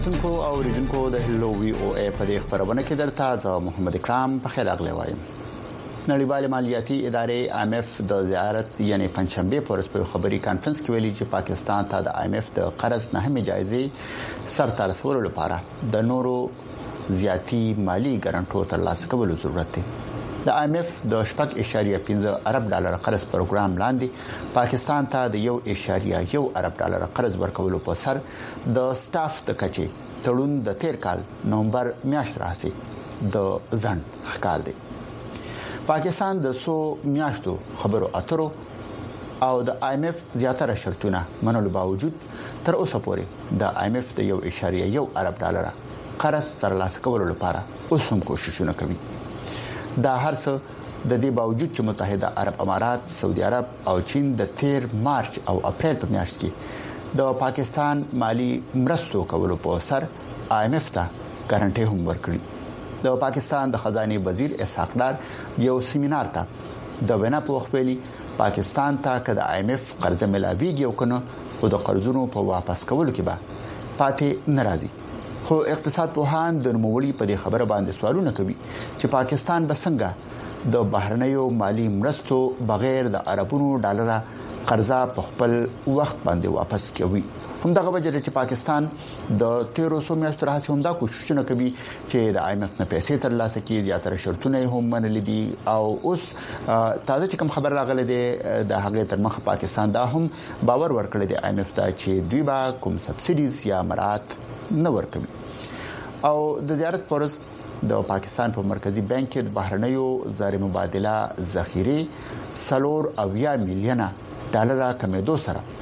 کتونکو او ریډونکو د هلو وی او ای په دې خبرونه کې درته زه محمد اکرام په خیر اغلی وایم. نړیوال مالیاتي ادارې IMF د زیارت یعنی پنځشنبه پورس په خبري کانفرنس کې ویلي چې پاکستان ته د IMF د قرض نه هم جایزې سرته رسولو لپاره د نورو زیاتی مالی ګارانټو ترلاسه کولو ضرورت دی. د IMF د 1.15 ارب ډالر قرض پروګرام لاندې پاکستان ته د 1.1 ارب ډالر قرض ورکولو په سر د سټاف د کچې تړون د تیر کال نومبر میاشت راځي د ځن ښکار دی. پاکستان د 100 میاشتو خبرو اترو او د IMF زیاتره شرطونه منلو باوجود تر اوسه پورې د IMF د 1.1 ارب ډالر قرض ترلاسه کولو لپاره اوس هم کوششونه کوي. دا هر څه د دې باوجود چې متحده عرب امارات، سعودي عرب او چین د 13 مارچ او اپریل په میاشت کې د پاکستان مالی مرستو کولو په سر IMF ته ګارانټي هم ورکړي. د پاکستان د خزانه وزیر اسحاق ډار یو سیمینار ته د وینا په وخت ویلي پاکستان ته کله IMF قرض ملاویږي او کنه خو د قرضونو په واپس کولو کې به پاتې ناراضي. خو اقتصاد پوهان د نوموړي په دې خبره باندې سوالونه کوي چې پاکستان به څنګه د بهرنیو مالی مرستو بغیر د اربونو ډالر قرضه په خپل وخت باندې واپس کوي. همدغه وجه چې پاکستان د 1300 میاشتو راځي همدا کوششونه کوي چې د IMF نه پیسې ترلاسه کړي. زیاتره شرطونه هم منل دي او اوس تازه چې کوم خبر راغله ده د هغه تر مخ پاکستان دا هم باور ورکړی دی IMF ته چې دوی به کوم سبسیډیز یا مراعات نه ورکوي. او د زیارت پورس د پاکستان په مرکزی بانک کې د بهرنیو زر مبادله ذخیره 3 میلیونه ډالر کمیدو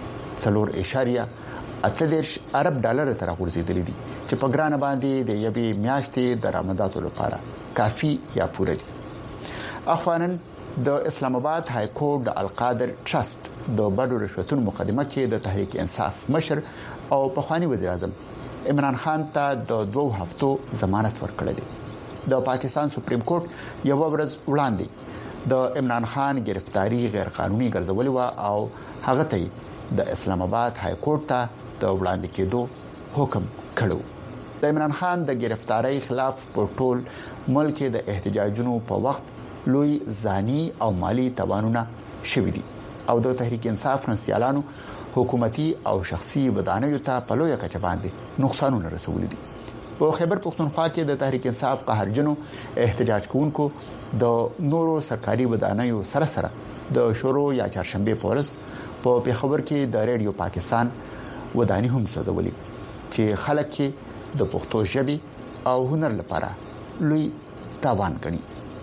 سره 4.8 ارب ډالر تر غورځېدلې دي چې په ګرانه باندې د یوې میاشتې درآمداتو لپاره کافي یا پوره دي. اخوانن د اسلام آباد های کورټ د القادر ټرست د بډو رشوتونو مقدمه کې د تحریک انصاف مشر او پخوانی وزیر اعظم عمران خان ته د 2 هفتو ضمانت ورکړه دي. د پاکستان سپریم کورټ یو ورځ وړاندې د عمران خان گرفتاری غیر قانوني ګرځولې و او هغه ته د اسلام آباد های کورټ ته د وړاندې کېدو حکم کړو. د عمران خان د گرفتاری خلاف په ټول ملک د احتجاجونو په وخت لوی ځاني او مالی تاوانونه شوي دي او د تحریک انصاف نسیالانو حکومتي او شخصي ودانیو ته په لویه کچه باندې نقصانونه رسولي دي. په خیبر پختونخوا کې د تحریک انصاف قهرجنو احتجاج کوونکو د نورو سرکاري ودانیو سره د شورو یا چهارشنبه پورس په پیښور کې د ریډیو پاکستان ودانی هم سوځولي چې خلک کې د پښتو ژبې او هنر لپاره لوی تاوان کوي.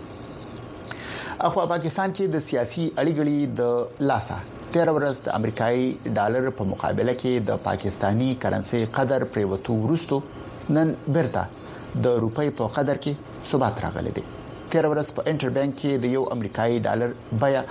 اخو پاکستان کې د سیاسي اړیګړي د لاسه 13 ورځ د امریکایي ډالر په مقابله کې د پاکستانی کرنسي قدر پریوتو ورستو نن برته د روپۍ په قدر کې ثبات راغلی دی. 13 ورځ په انټر بانک کې د یو امریکایي ډالر بیا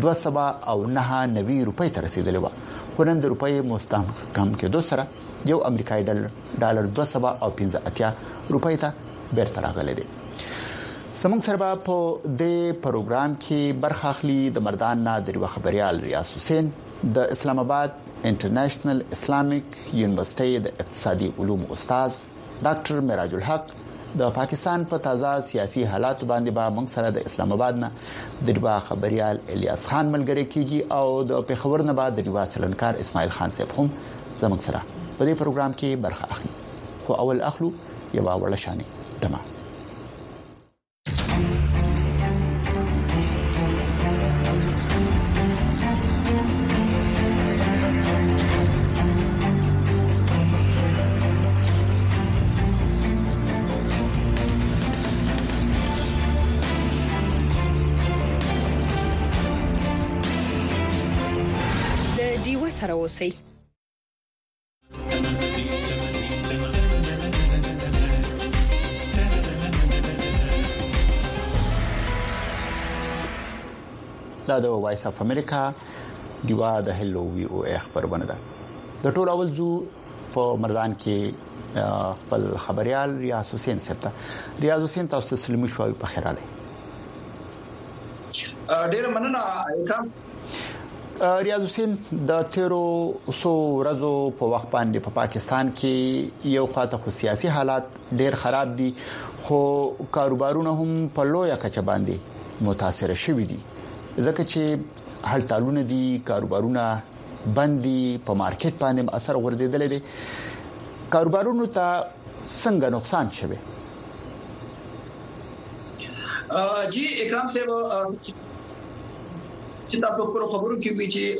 290 روپۍ ته رسیدلې و. خو نن د روپۍ مستحکم کېدو سره یو امریکایي ډالر 215 روپۍ ته بیرته راغلی دی. سمون سره په دې پروګرام کې برخه اخلي د مردان نادر و خبريال ریاض حسین د اسلام آباد انټرنیشنل اسلامیک یونیورسيټي د اقتصادي علوم استاد ډاکټر معراج الحق د پاکستان په تازه سیاسي حالات باندې با موږ سره د اسلام آباد نه د ډبا خبريال الیاس خان ملګری کیږي او د پیښور نه بعد د ډبا چلنکار اسماعیل خان صاحب هم زموږ سره په دې پروګرام کې برخه اخلي. خو اول اخلو یو وړه شانې دمه سره اوسئ. دا د وایس اف امریکا دیوا د هلو وی او خبرونه ده. د ټول اول زو په مردان کې خپل خبريال ریاض حسین سپتا. ریاض حسین تاسو سلمي شوي په خیراله. ډیر مننه اکرام. ریاض حسین د تیرو سو ورځو په وخت باندې په پاکستان کې یو خاطر سیاسي حالات ډیر خراب دي خو کاروبارونه هم په لویه کچه باندې متاثر شوي دي ځکه چې هړتالونه دي کاروبارونه بندي په مارکیټ باندې اثر ورزيدل دي کاروبارونو ته څنګه نقصان شوه جی اکرام صاحب چې تاسو په خبرو کې وی چې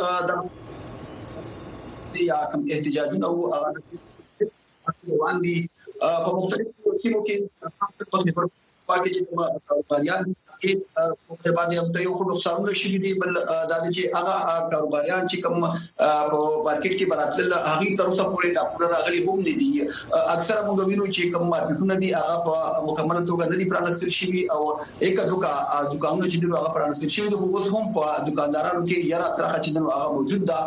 د یا کوم احتجاجونه او روان دي په مختلفو سیمو کې په پاکي چې کاروباریان کې په باندې هم ته یو نقصان شي دي بل د چې هغه کاروباریان چې کوم په مارکیټ کې براتل هغه تر اوسه پورې ډاکټر راغلي هم نه دي اکثر موږ وینو چې کوم مارکیټونه دي هغه په مکمل توګه نه دي پرانستل شي او یک دکانونه چې هغه پرانستل شي د اوس هم په دکاندارانو کې یاره ترخه چې هغه موجود ده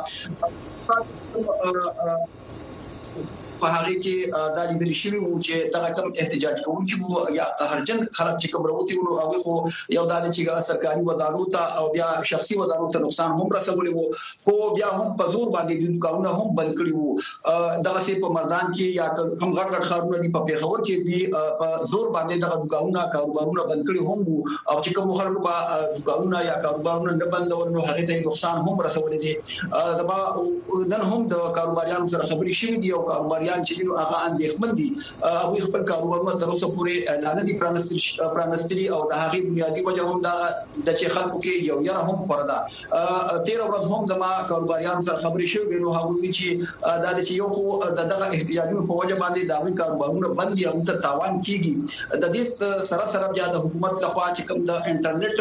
په هغه کې د لیدل شوی وو چې دا کوم احتجاج کوونکي وو یا قهرجن خلک چې کوم وروتي وو هغه خو یو د چې سرکاري ودانو ته او بیا شخصي ودانو ته نقصان هم رسولي وو خو بیا هم په زور باندې د دکانونه هم بند کړی وو دغه سي په مردان کې یا کوم غټ خارونه دي په پیښور کې دي په زور باندې دغه دکانونه کاروبارونه بند کړی هم وو او چې کوم خلکو په دکانونه یا کاروبارونه نه بندول نو هغه ته نقصان هم رسولي دي دا نن هم د کاروباریانو سره خبرې شوې دي او کاروباریان چې هغه اندېښمن دي او خپل کاروبارونه تر اوسه پورې اعلان دي پرانستري او د هغه بنیادی وجه هم دا د چې خلکو کې یو یاره هم پردا 13 ورځ هم د ما کاروباریان سره خبرې شوې نو هغه چې دا چې یو دغه احتیاجونو په وجه باندې د کاروبارونو بند دي او ته تاوان کیږي د دې سره بیا د حکومت لخوا چې کوم د انټرنیټ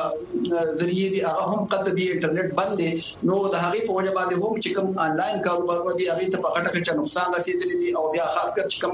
ذریعہ دي هغه هم قطع دي انټرنیټ بند دي نو د هغه په وجه باندې هم چې کوم انلاین کاروبارونه دي هغه ته په غټه کې نقصان رسیدلی دي او بیا خاص کر چې کوم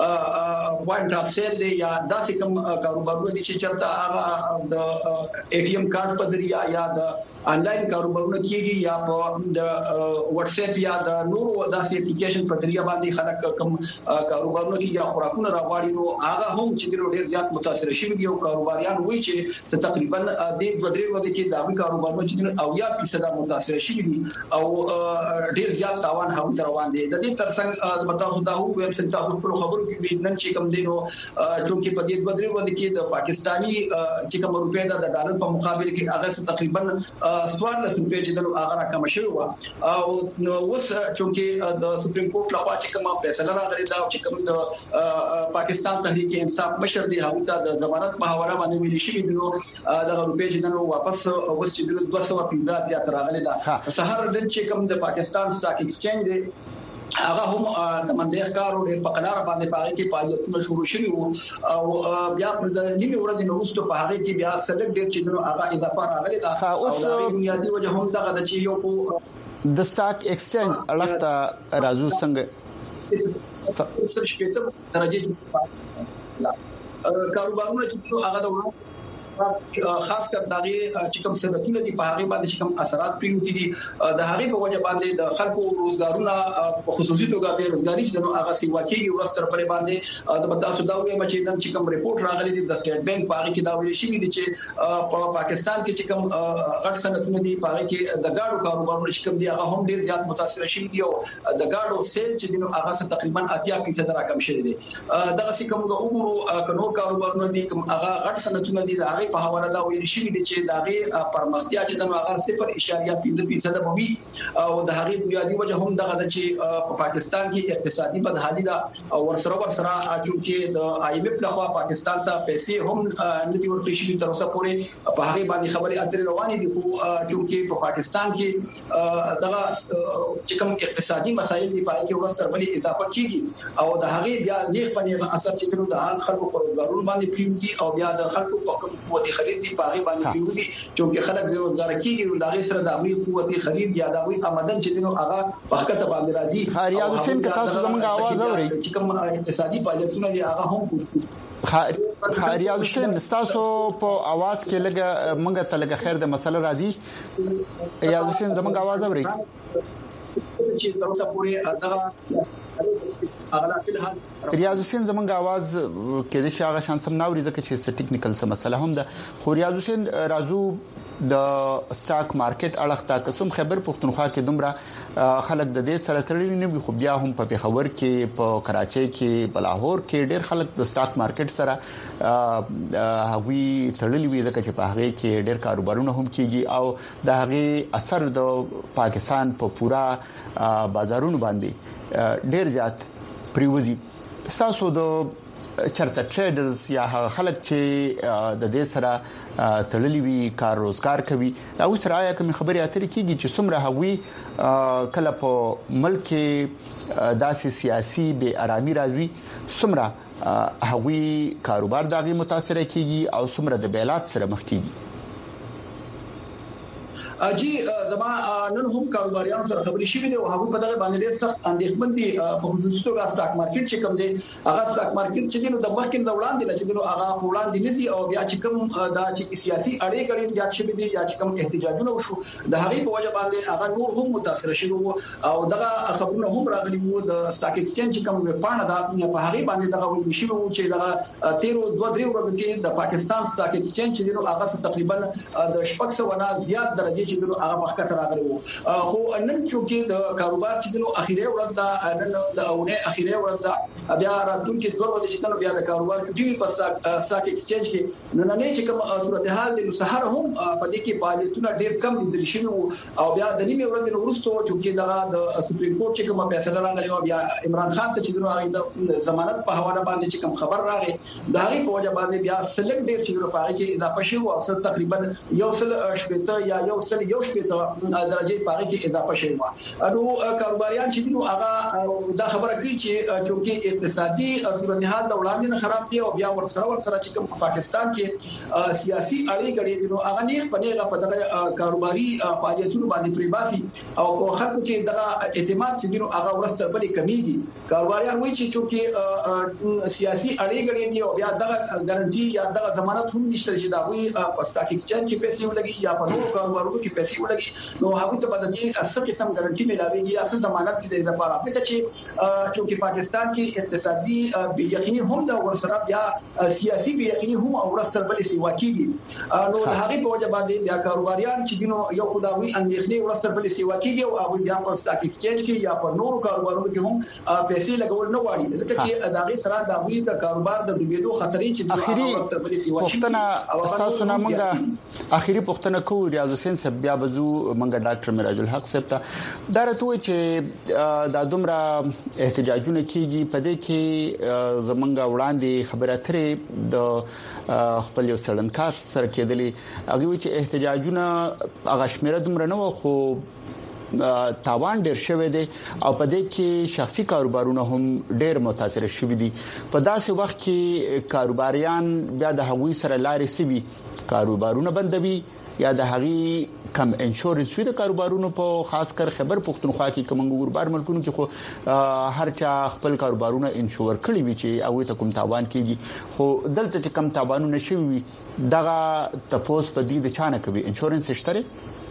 پوینټ اف سیل دي یا داسې کوم کاروبارونه دي چې چرته هغه د اے ټي ایم کارت په ذریعہ یا د انلاین کاروبارونه کیږي یا په د واتس اپ یا د نورو داسې اپلیکیشن په ذریعہ باندې خلک کوم کاروبارونه کې یا خوراکونه راوړي نو هغه هم چې ډېر زیات متاثر شوي دي او کاروباریان وایي چې تقریبا د 2-3 ورځې کې د کاروبارونو چې او 10% متاثر شوي دي او ډېر زیات تاوان هم روان دي د دې ترڅنګ متاسو دا هو ویب سټ تاسو په خبرو کې نن چې کوم دینو چې په دې 2-3 ورځې کې د پاکستانی چې کوم روپیا د ډالر په مقابل کې هغه تقریبا 14 روپیا چې د هغه راکم شوی و او اوس چې د سپریم کورټ لخوا چې کوم فیصله راغلی دا چې کوم د پاکستان تحریک انصاف مشر دی هغه ته د ضمانت په حواله باندې ویل شي د روپیا چې نن واپس اوس چې 215 یا تر راغلی دا سحر نن چې کوم د پاکستان سٹاک ایکسچینج دی هغه هم د منډه کارو ډېر په قلار باندې باغې کې فعالیتونه شروع شوي وو او بیا د نیمه ورځې وروسته په هغه کې بیا سلګ ډېر چې هغه اضافه راغلی دا او د بنیادی وجه هم دغه چې یو د سٹاک ایکسچینج الګتا راځو څنګه سرشپېته درجه کاروبارونه چې هغه د خاص کر دغه چې کوم سبتونه دي په هغه باندې چې کوم اثرات پریوتی دي د هغه په وجه باندې د خلکو روزګارونه په خصوصي توګه به روزګاری چې هغه سی واقعي ورستر پر باندې د تاسو دا وایي چې نن چې کوم ریپورت راغلی دی د سټیټ بانک په هغه کې دا ویل شوی دی چې په پاکستان کې چې کوم غټ صنعتونه دي په هغه کې د گاډو کاروبارونه چې کوم دي هغه هم ډیر زیات متاثر شوی دی او د گاډو سیل چې دي هغه تقریبا 80% راکم شوی دی دغه سی کوم د عمر کنور کاروبارونه دي کوم هغه غټ صنعتونه دي هغه په حواله دا ویل شوی دی چې دغه پرمختیا چې د هغه 0.5% وي او د هغه بنیادی وجه هم دغه چې په پاکستان کې اقتصادي بدحالي دا او ورسره چې د آی ایم ایف لخوا پاکستان ته پیسې هم نه دی ورکړي شوی تر اوسه پورې په هغه باندې خبرې اترې روانې دي خو چې په پاکستان کې دغه چې کوم اقتصادي مسایل دی په کې ورسره بلې اضافه کیږي او د هغه بیا نیغ پنې اثر چې د خلکو پر روزګارونو باندې پریږدي او بیا د خلکو په قوت خرید دی په هغه باندې پریږدي چې خلک د روزګار کیږي نو دغه سره د امنیت قوت خرید یا د آمدن چې دنو هغه په حقیقت باندې راځي ریاض حسین که تاسو زموږ आवाज اورئ چې کوم اقتصادي فعالیتونه دي هغه هم ریاض حسین تاسو په आवाज کې لګه منګه تلګه خیر د مسله راځي ریاض حسین زموږ आवाज اورئ چې تر اوسه پورې دغه ریاض حسین زمونږ आवाज کې د شاغه شان سم ناوري ځکه چې ټیکنیکل سم مسله هم ده خو ریاض حسین راځو د سٹاک مارکیټ اړه تا قسم خبر پښتونخوا کې دومره خلک د دې سره تړلي نه خو بیا هم په پیښور کې په کراچۍ کې په لاهور کې ډېر خلک د سٹاک مارکیټ سره هغوی تړلي وي ځکه چې په هغه کې ډېر کاروبارونه هم کیږي او د هغه اثر د پاکستان په پورا بازارونو باندې ډېر زیات پریوزي. تاسو د چرته ټریډرز یا خلک چې د دې سره تړلي وي کار روزګار کوي او سره یا کوم خبري اترې کیږي چې څومره هغوی کله په ملک کې داسې سیاسي بے آرامي راځي څومره هغوی کاروبار دغه متاثر کیږي او څومره د بیلات سره مخ کیږي. جی زما نن هم کاروباریانو سره خبرې شوې دي او هغه په دغه باندې ډېر سخت اندېښمن دي په خصوصي توګه سٹاک مارکیټ چې کوم دی هغه سٹاک مارکیټ چې دینو د مخکې د وړاندې نه چې دینو هغه وړاندې نزي او بیا چې کوم دا چې سیاسي اړیکې زیات شوې دي یا چې کوم احتجاجونه وشو د هغه په وجه باندې هغه نور هم متاثر شوی او دغه خبرونه هم راغلي وو د سٹاک ایکسچینج کوم وپانه دا په هغه باندې دغه ویل شوی وو چې دغه 13 ورځې کې د پاکستان سٹاک ایکسچینج چې دینو هغه تقریبا د 600 ونه زیات درجه چې دغه هغه وخت سره راغلی وو خو نن چې د کاروبار چې د اخیری ورځ دا نن د اونه اخیری ورځ دا بیا راتلونکي 2 ورځې چې نن بیا د کاروبار چې په سٹاک ایکسچینج کې نن نه چې کوم صورتحال د سحر هم په دې کې فعالیتونه ډېر کم لیدل شوی وو او بیا د نیمه ورځې وروسته چې د سپریم کورټ چې کوم فیصله راغلی و بیا عمران خان ته چې د ضمانت په حواله باندې چې کوم خبر راغی د هغه په وجه باندې بیا سلګ ډېر چې په هغه کې اضافه شو او تقریبا یو سل شپته یا یو سل درجه پاره کې اضافه شوی و نو کاروباریان چې دینو هغه دا خبره کوي چې اقتصادي صورتحال د وړاندې نه خراب دي او بیا ورسره چې کوم پاکستان کې سیاسي اړیکې دي نو هغه نه پنهغه په دغه کاروباري فعالیتونو باندې پریباسي او خلکو کې دغه اعتماد چې دینو هغه ورسره بلې کمیږي. کاروباریان وایي چې سیاسي اړیکې دي او بیا دغه ګارانټي یا دغه ضمانت هم نشته چې دا وي په سٹاک ایکسچینج کې پیسې ولګي یا په نورو کاروبارونو کې پیسې ولګي نو هغه ته بدل دي اصل قسم ګارانټي ملاويږي اصل ضمانت دې لپاره ځکه چې پاکستان کې اقتصادي بې یقیني هم دا ورسره بیا سیاسي بې یقیني هم او ورسره بل سیوا کیږي نو هغه په وجه باندې د کاروباریان چې دینو یو خداوي اندېښنې ورسره بل سیوا کیږي او هغه بیا په سٹاک ایکسچینج کې یا په نورو کاروبارونو کې هم پیسې لګول نه غواړي ځکه چې دا غي سره د هغوی د کاروبار د ډوبېدو خطرې چې د ورسره بل سیوا پښتنه تاسو نه مونږه اخیری پښتنه کوو ریاض حسین صاحب بیا بزو منګه ډاکټر میراج الحق صاحب ته دا راته چې دا دومره احتجاجونه کیږي په دې کې زمونږه وړاندې خبره ترې د خپل یو سړنکار سره کېدلې هغه چې احتجاجونه هغه شمیره دومره نه و خو تاوان ډیر شوی دی او په دې کې شخصي کاروبارونه هم ډیر متاثر شوي دي. په داسې وخت کې کاروباریان بیا د هغوی سره لارې سوي کاروبارونه بندوي یا د هغوی کم انشورنس وی د کاروبارونو په خاص کر خبر پښتونخوا کې کوم ګوربار ملکونو کې خو هر چا خپل کاروبارونه انشور کړی وي چې هغه ته کوم تاوان کیږي خو دلته چې کم تاوانونه شوي دغه تاسو په دې د چانه کوي انشورنس شته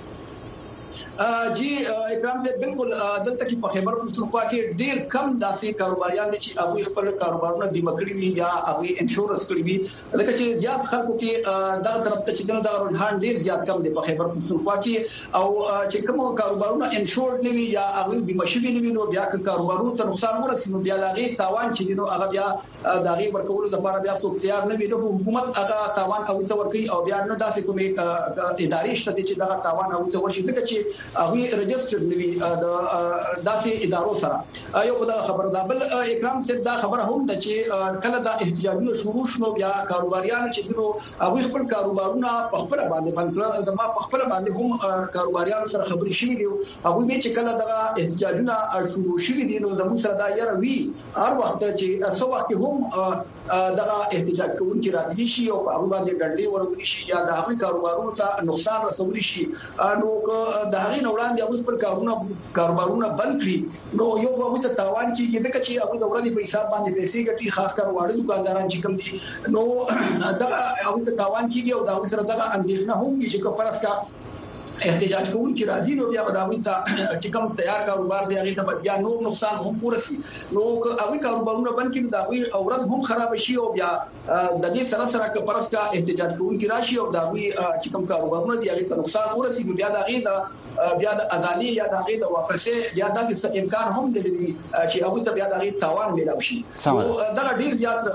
جی اکرام سے بالکل دلته کې په خبر پښتونخوا کې ډیر کم داسې کاروباریان دي چې هغه خپل کاروبارونه د مکړی وي یا هغه انشورنس کړی وي لکه چې زیات خلکو کې دغه طرف ته چې دا رجحان ډیر زیات کم دی په خبر پښتونخوا کې او چې کوم کاروبارونه انشور نه وي یا هغه بیمه شوی نه وي نو بیا کاروبارونو ته نقصان ورسي نو بیا هغه تاوان چې نو هغه بیا دغه ورکول د لپاره بیا څوک تیار نه وي نو حکومت هغه تاوان او ته ورکي او بیا نه داسې کومه ادارې شته چې دغه تاوان او ته ورشي ځکه چې هغه رجستر نوي د داسې ادارو سره یو دا خبر دا بل اکرام صاحب دا خبر هم د چې کله دا احتجاجونه شروع شنو بیا کاروباریان چې دغه هغه خپل کاروبارونه په خپل باندې بند زما په خپل باندې هم کاروباریان سره خبرې شوې دي هغه به چې کله دا احتجاجونه شروع شوي دي نو زموږ سره دا یاره وی هر وخت چې څو وخت هم دغه احتجاج کوونکي راتلی شي او په هغه باندې ګډلې ورغلي شي یا د هغه کاروبارونو ته نقصان رسولي شي نو د هغه وړاندې هغه پر کاروبارونه بند کړي نو یو هغه ته تاوان کیږي ځکه چې هغه د ورځې په حساب باندې پیسې ګټي خاص کر واړه دکانداران چې کوم دي نو دا هغه ته تاوان کیږي او دا سره دغه اندېښنه هم چې کوپرس کا احتجاج کوونکي راځي نو بیا دا وي ته چې کوم تیار کاروبار دی هغه ته بیا نور نقصان هم پورسي نو هغه کاروبارونه باندې دا وي اورد هم خراب شي او بیا د دې سره که پرسکا احتجاج کوونکي راشي او دا وي چې کوم کاروبارونه دی هغه ته نقصان پورسي بیا دا بیا د ازالي یا د هغه د واپسې یا د امکان هم دی چې هغه ته بیا د هغه تاوان ملو شي دا ډیر زیات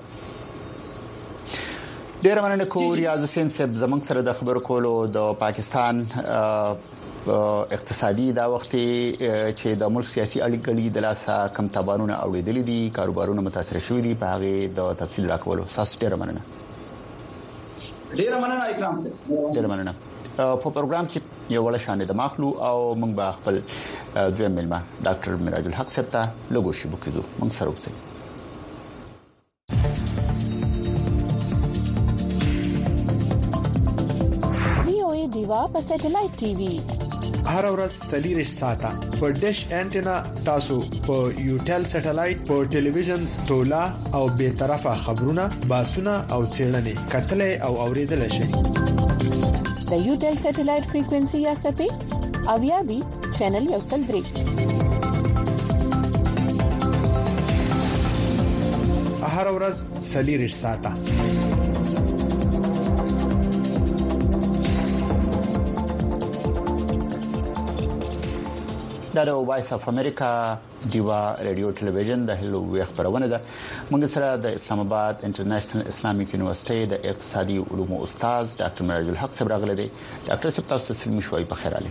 ډیر مننه کوم ریاض حسین صاحب زمنګ سره د خبرو کولو د پاکستان اقتصادي دا وخت چې د ملک سیاسي اړیکې د لاسه کم تبانونه اوریدل دي کاروبارونه متاثر شوي دي په هغه د تفصیل راکولو تاسو ډیر مننه اکرام صاحب ډیر مننه په پروګرام کې یو وړ شان د مخلو او موږ به خپل دویم ملما ډاکټر میراج الحق صاحب ته لوګو شي بکیدو موږ سره وڅ دیوا په سټلایټ ټي وي هر ورځ سلیریش ساته په ډیش انټینا تاسو په یوټل سټلایټ په ټلویزیون تولا او به طرفه خبرونه باسونه او چیرنې کتلې او اوریدل شي د یوټل سټلایټ فریکوئنسي یا سپې او یا بي چینل یو سل درې هر ورځ سلیریش ساته دا وایس اف امریکا دیوا رادیو ټلویزیون د هلو وی خبرونه ده موږ سره د اسلام آباد انټرنیشنل اسلامیک یونیورسيټي د اقتصادي علومو استاد ډاکټر میراج الحق صاحب راغله دي ډاکټر صاحب تاسو ته سلام شوي په خیر علي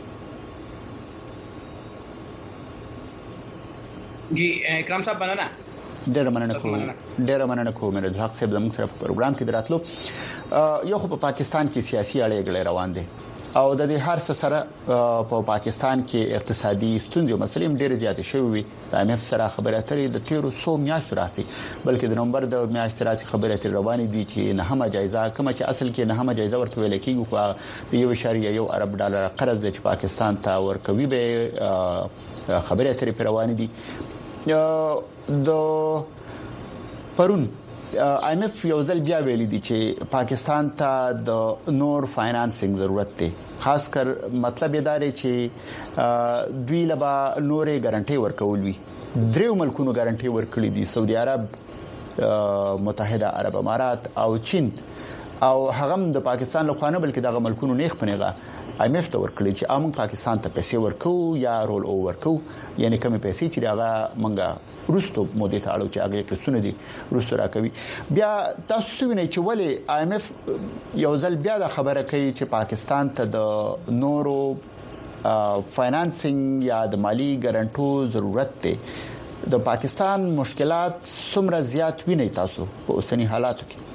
جی اکرام صاحب بنانا ډیر مننه کوم میراج الحق صاحب زموږ سره په پروګرام کې دراتلو یو خو په پاکستان کې سیاسي اړیکې روان دي او د دې هر څه سره په پاکستان کې اقتصادي ستونزې مسلې ډېر زیاتې شوې وي د IMF سره خبرې اترې د 1300 میاشتو راسي بلکې د نومبر د میاشتې راسي خبرې اترې روانې دي چې نه هم جایزه کوم چې اصل کې نه هم جایزه ورته ویل کېږي خو 1.1 ارب ډالر قرض د پاکستان ته ورکوي به خبرې اترې روانې دي د پرون IMF یو ځل بیا ویلي دي چې پاکستان ته د نور فاینانسینګ ضرورت دی خاص کر مطلب دا دی چې دوی لبا نورې ګارانټي ورکول وي دریو ملکونو ګارانټي ورکړي دي سعودي عرب متحده عرب امارات او چین او هغه د پاکستان له خوانه بلکې دغه ملکونو نیخ پنيغه IMF ته ورکړي چې امون پاکستان ته پیسې ورکو یا رول او ورکو یعنی کومې پیسې چې هغه منګه روستو مودې ته اړو چې هغه قسمونه دي روستو راکوي بیا تاسو وینئ چې ولی IMF یو ځل بیا د خبره کوي چې پاکستان ته د نورو فاینانسینګ یا د مالی ګارانټو ضرورت دی د پاکستان مشکلات څومره زیات وینئ تاسو په اوسنی حالاتو کې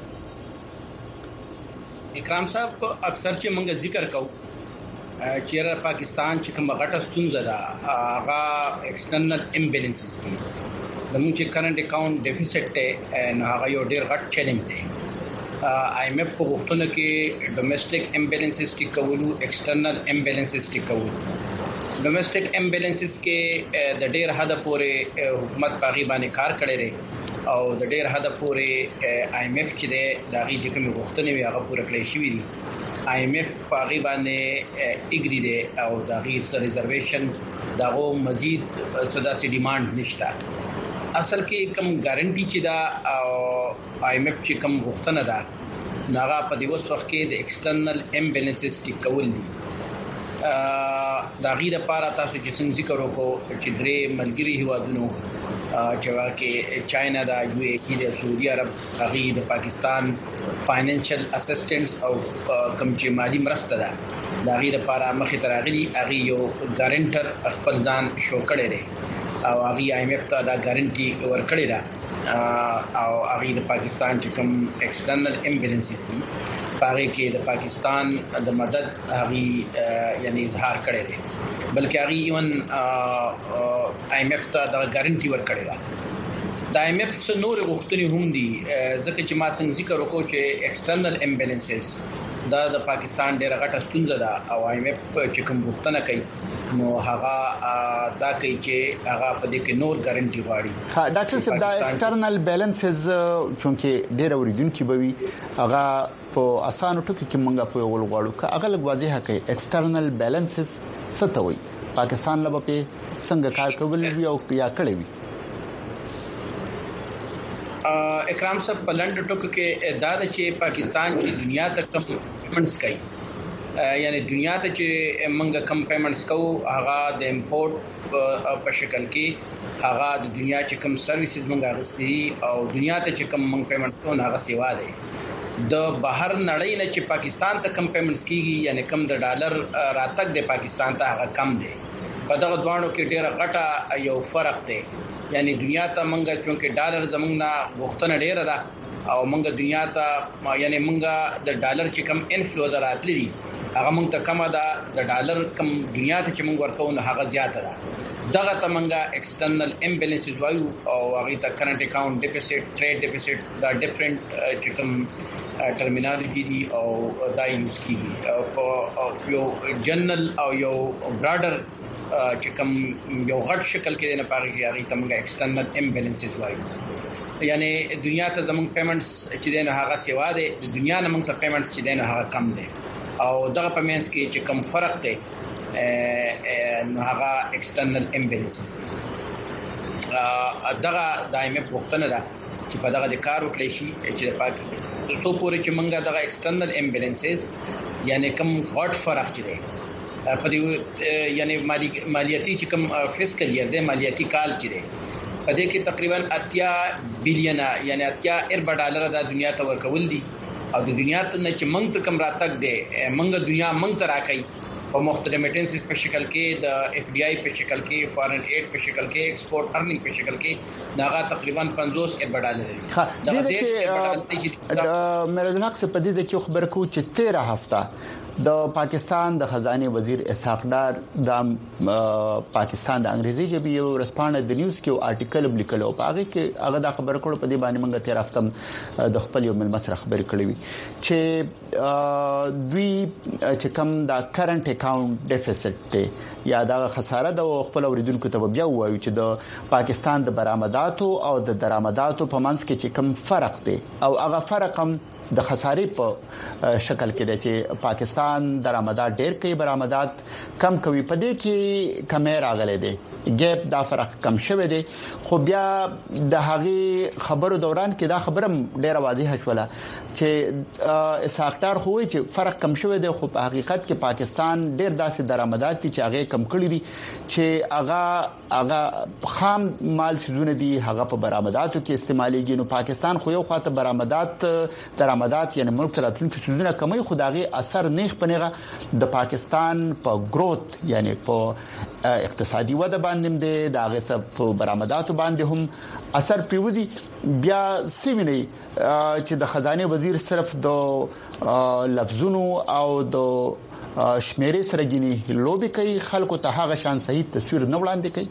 اکرام صاحب اکثر چې موږ ذکر کوو چیرې پاکستان چې کوم غټه ستونزه ده هغه ایکسټرنل امبیلنسز دي زموږ چې کرنٹ اکاؤنٹ ډیفیسټ ته نه هغه یو ډیر غټ چیلنج دی IMF په وختونو کې ډومېسټک امبیلنسز کې کولو ایکسټرنل امبیلنسز کې کولو ډومېسټک امبیلنسز کې د ډیر حد پورې حکومت باغی باندې کار کړی دی او د ډیر حد پورې IMF چې د هغه د کوم وختونو هغه پوره کړی شوی دی IMF باغی باندې اګری دی او د غیر سره ریزرویشن دغه مزید صدا سي ډیمانډز نشته اصل کې کوم ګارانټي چې دا IMF چې کوم غوښتنه ده ناغه په دې وخت کې د ایکسټرنل امبیلنسز کې کول دي دا غیر لپاره تاسو چې څنګه ذکر وکړو چې درې ملګری هیوادونو چې واکه چاینا دا UAE د سعودي عرب غیر د پاکستان فاینانشل اسسټنټس او کوم چې مالی مرسته ده دا غیر لپاره مخې تراغلي هغه یو ګارانټر خپل ځان شو کړی دی او هغه IMF ته دا ګارانټي ورکړی ده او هغه د پاکستان چې کوم ایکسټرنل امبیلنسز دي هغه کې د پاکستان د مدد هغه یعنی اظهار کړی دی بلکې هغه ایون IMF ته دا ګارانټي ورکړی ده د IMF څخه نور غوښتنې هم دي ځکه چې ما څنګه ذکر وکړو چې ایکسټرنل امبیلنسز دا د پاکستان ډېر غټه ستونزه ده او IMF چې کوم غوښتنه کوي نو هغه دا کوي چې هغه په دې کې نور ګارانټي غواړي. ها ډاکټر صاحب دا ایکسټرنل بیلانسز چونکې ډېر اوریدونکو به وي هغه په اسانو ټکو کې مونږه په ول غواړو که هغه لږ واضح کوي ایکسټرنل بیلانسز څه ته وایي پاکستان لپاره په څنګه کار کول وی او یا کړی وي. اکرام صاحب په لنډ ټکو کې دا چې پاکستان کې دنیا ته کم پیمنټس کوي یعنی دنیا ته چې منګه کم پیمنټس کوو هغه د امپورټ په شکل کې هغه د دنیا چې کم سرویسز منګه غستي او دنیا ته چې کم منګ پیمنټ کوو هغه سیوا دی د بهر نړۍ نه چې پاکستان ته کم پیمنټس کیږي یعنی کم د ډالر راتګ د پاکستان ته هغه کم دی. په دغه دوانو کې ډیره غټه یو فرق دی یعنی دنیا ته منګه چې ډالر زمونږ نه غوښتنه ډیره ده او منګه دنیا ته یعنی منګه د ډالر چې کم انفلو دراتلی دي هغه موږ ته کم ده د ډالر کم دنیا ته چې موږ ورکو نه هغه زیاته ده دغه ته موږ ایکسټرنل امبیلنسز وایو او هغه ته کرنٹ اکاؤنٹ ډیفیسټ ټریډ ډیفیسټ دا ډیفرنٹ چې کوم ټرمینالوجي دي او دا یوز کیږي او یو جنرال او یو براډر چې کوم یو غټ شکل کې نه پاره کې هغه ته موږ ایکسټرنل امبیلنسز وایو یعنی دنیا ته زموږ پیمنټس چې دنه هغه سیوا ده د دنیا نه موږ ته پیمنټس چې دنه هغه کم ده او دغه په مینس کې چې کم فرق دی نو هغه ایکسټرنل امبیلنسز دغه دایمه پوښتنه ده چې په دغه د کار وکړي شي چې په څو پورې چې موږ دغه ایکسټرنل امبیلنسز یعنی کم غټ فرق چي دی په دې یعنی مالیاتي چې کم فسکل ایئر دی مالیاتي کال چي دی په دې کې تقریبا 80 بلین یعنی 80 ارب ډالر د دنیا ته ورکول دي او د دنیا ته چې موږ ته کم راتګ دی موږ دنیا موږ ته راکې په مختلف میټنسز په شکل کې د اف ډی آی په شکل کې فارن ایډ په شکل کې ایکسپورټ ارننګ په شکل کې داغه تقریبا 50 ارب ډالر دي. دا چې مېرد الحق په دې کې خبر کو چې 13 هفته د پاکستان د خزانه وزیر اسحاق ډار د پاکستان د انګریزي ژبې یو رسپانه د نیوز کې آرټیکل لیکلو په هغه کې هغه د خبر کړو په دې باندې موږ 13 هفته د خپل یو ملمسره خبرې کړې وي چې دوی چې کوم د کرنٹ اکاؤنٹ ډیفیسټ دی یا د خساره د خپل اوریدونکو ته بیا وایو چې د پاکستان د برآمداتو او د درآمداتو په منځ کې چې کوم فرق دی او هغه فرق هم د خسارې په شکل کې دی چې پاکستان درآمدات ډېر کوي برآمدات کم کوي په دې کې کمې راغلي دي ګیپ دا فرق کم شوی دی خو بیا د هغه خبرو دوران کې دا خبره ډېره واضحه شوله چې اسحاق ډار خو چې فرق کم شوی دی خو په حقیقت کې پاکستان ډېر داسې درآمدات چې هغه کم کړی دي چې هغه خام مال سيزونه دي هغه په برآمداتو کې استعماليږي نو پاکستان خو یو خاطر برآمدات یعنی ملک ته راتلونکي سيزونه کمي خدایي اثر نیخ پنهغه د پاکستان په گروث یعنی په اقتصادي وده باندې د داغه په برآمداتو باندې هم اثر پیوځي بیا سیمني چې د خزانه وزیر صرف د لفظونو او د شمیرې سره غني لوبي کوي خلکو ته هغه شان صحیح تصویر نه وړاندې کوي.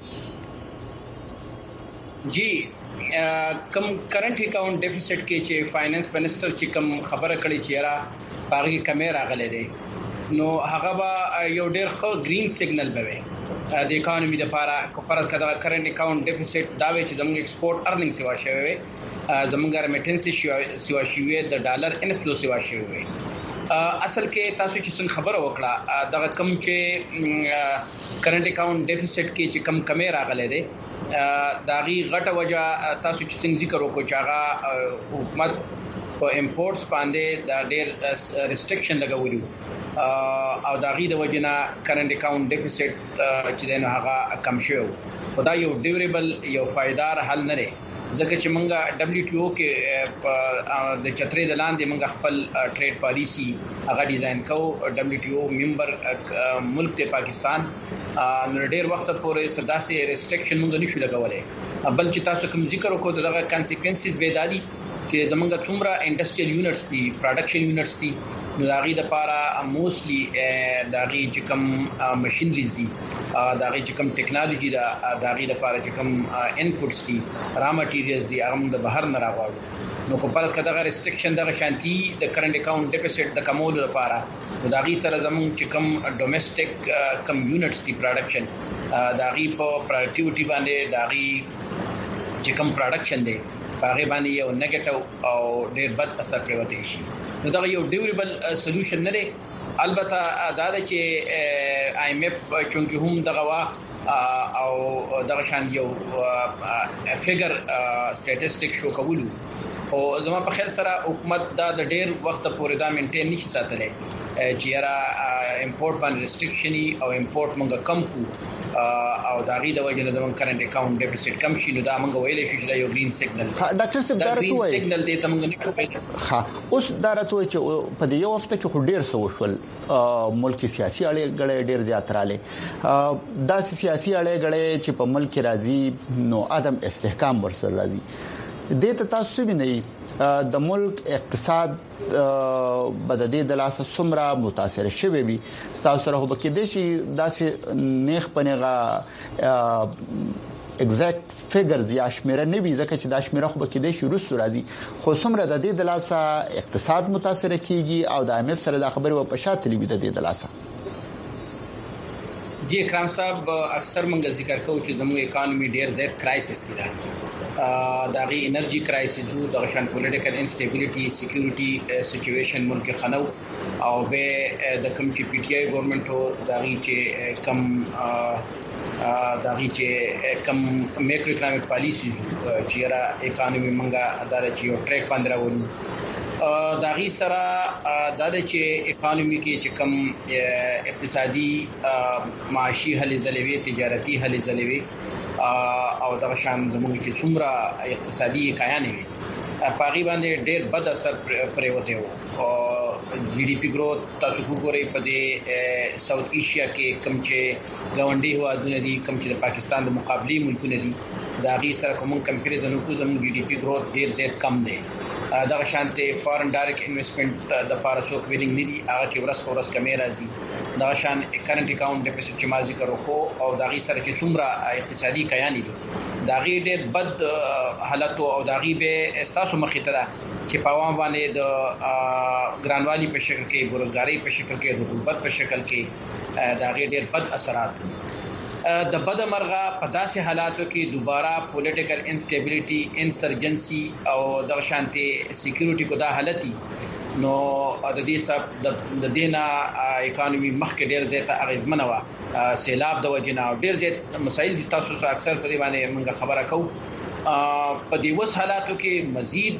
جی کم کرنٹ اکاؤنٹ ډیفیسټ کې چې فاینانس منسٹر چې کم خبره کړې چې را باغی کیمرا غلې دي نو هغه با یو ډېر خو گرین سیګنل به وي د اکانومي لپاره کو فرض کړه کرنٹ اکاؤنٹ ډیفیسټ دا وی چې زموږ ایکسپورټ ارننګ سیوا شوی وي زموږ ریمیټنس سیوا شوی د ډالر انفلو سیوا شوی وي اصل کې تاسو چې څنګه خبره وکړه دا کم چې کرنٹ اکاؤنٹ ډیفیسټ کې چې کم کیمرا غلې دي داغي غټه وجه تاسو چې څنګه ذکر وکړو چې هغه حکومت په امپورټس باندې دا ډېر ریسټریکشن لګولي او داغي د وجه نه کرنٹ اکاؤنٹ ډیفیسټ چې دنه هغه کم شو خدای یو ډیوریبل یو فایدار حل نه لري ځکه چې مونږه دبليو ټي او کې د چترې د لاندې مونږ خپل ټریډ پالیسی هغه ډیزاین کوو دبليو ټي او ممبر ملک ته پاکستان نو ډېر وخت پورې صداسي ریسټریکشن مونږ نشو لګولای بل چې تاسو کوم ذکر وکړو دغه کانسیکوینسز به دادي چې زمونږ څومره انډستریال یونټس دي پروډکشن یونټس دي نو داغي د لپاره موستلی داغي چې کوم ماشينریز دي داغي چې کوم ټیکنالوژي داغي د لپاره چې کوم انپټس دي را مټیریلز دي هغه د بهر نه راغواړو نو کو پرس کداغه ریستریکشن دغه شانتي د کرنٹ اکاونټ ډیفیسټ د کمولو لپاره نو دا غي سره زمون چې کم ډومېسټک کم یونټس دی پروډکشن دا غي په پروډکټیوټي باندې دا غي چې کم پروډکشن دی هغه باندې یو نیگیټیو او ډېر بد اثر پروتي شي نو دا یو ډیوریبل سولوشن نه دی البته دا چې آی ایم اف چونکی هم دغه او دغه شان یو فیګر سټټیسټیک شو کولو او زما په خیال سره حکومت دا د ډیر وخت پورې دا مینټین نشي ساتلی چې یاره امپورټ باندې ریستریکشن او امپورټ مونږه کم کو او دا غي د وجه نه د کرنٹ اکاونټ ډیفیسټ کم شي نو دا مونږ ویلې چې دا یو گرین سیګنل ډاکټر صاحب دا راته وایي سیګنل دې ته مونږ نه کوو ها اوس دا راته وایي چې په دې یو وخت کې خو ډیر سوشل ملکی سیاسي اړې غړې ډیر زیات رااله دا سیاسي اړې غړې چې په ملک راځي نو عدم استحکام ورسره راځي د تاسو ویني د ملک اقتصاد بددي د لاس سمره متاثر شوی وي تاسو سره به کې د شي داسې نیخ پنهغه ایگزیکټ فیګرز یا شمیره نه وي ځکه چې دا شمیره خو به کې د شروع راځي خو سمره د دې د لاس اقتصاد متاثر کیږي او د امف سره د خبرو په شاته لوي د دې د لاس جی اکرام صاحب اکثر موږ ذکر کوو چې زموږ اکانومي ډیر زیات کرایسس کې ده دا غي انرژي کرایسس جو د غشن پولیټیکل انسټیبিলিټي سکیورټي سچويشن ملک خنو او به د کم چې پی ټی آی ګورنمنت دا غي چې کم میکرو اکونومیک پالیسی چې را اکانومي منګه اداره چې یو ټریک باندې راوړي دا غي سره د چې اکانومي کې چې کم اقتصادي معاشي هلې زلوي تجارتي هلې زلوي او دا شان زموږ چې څومره اقتصادي کایانې پاغي باندې ډېر بد اثر پریوته او جی ډی پی گروث تاسو وګورئ په دې ساوث ایشیا کې کم چې غونډي هوادونه دي کم چې د پاکستان د مقابلي ملکونه دي دا غي سره کوم کمپیریزن وکړو زموږ جی ډی پی گروث ډېر زیات کم دی دا شانته فارن ډایرکټ انویسټمنټ د پارسوک ویلینګ ندي هغه کې ورس کمې راځي دا شان کرنٹ اکاونټ ډیفیسټ چې ما ذکر وکړو او دا غي سره کې څومره اقتصادي کایانی دي دا غي ډېر بد حالت او دا غي به استاسو مخې ته چې په عوام باندې د ګرانوالي په شکل کې ګورګاری په شکل کې د غربت په شکل کې دا غي ډېر بد اثرات د بد مرغه په داسې حالاتو کې دوباره پولیټیکل انسټیبিলিټي انسرجنسي او د شانتي سکیورټي کو دا حالتي نو د دې سب د دینا اکانومي مخکې ډېر زیاته اغیزمنه و سیلاب د وجنه ډېر زیات مسایل تاسو سره اکثر په دې باندې موږ خبره کوو په دې وس حالاتو کې مزید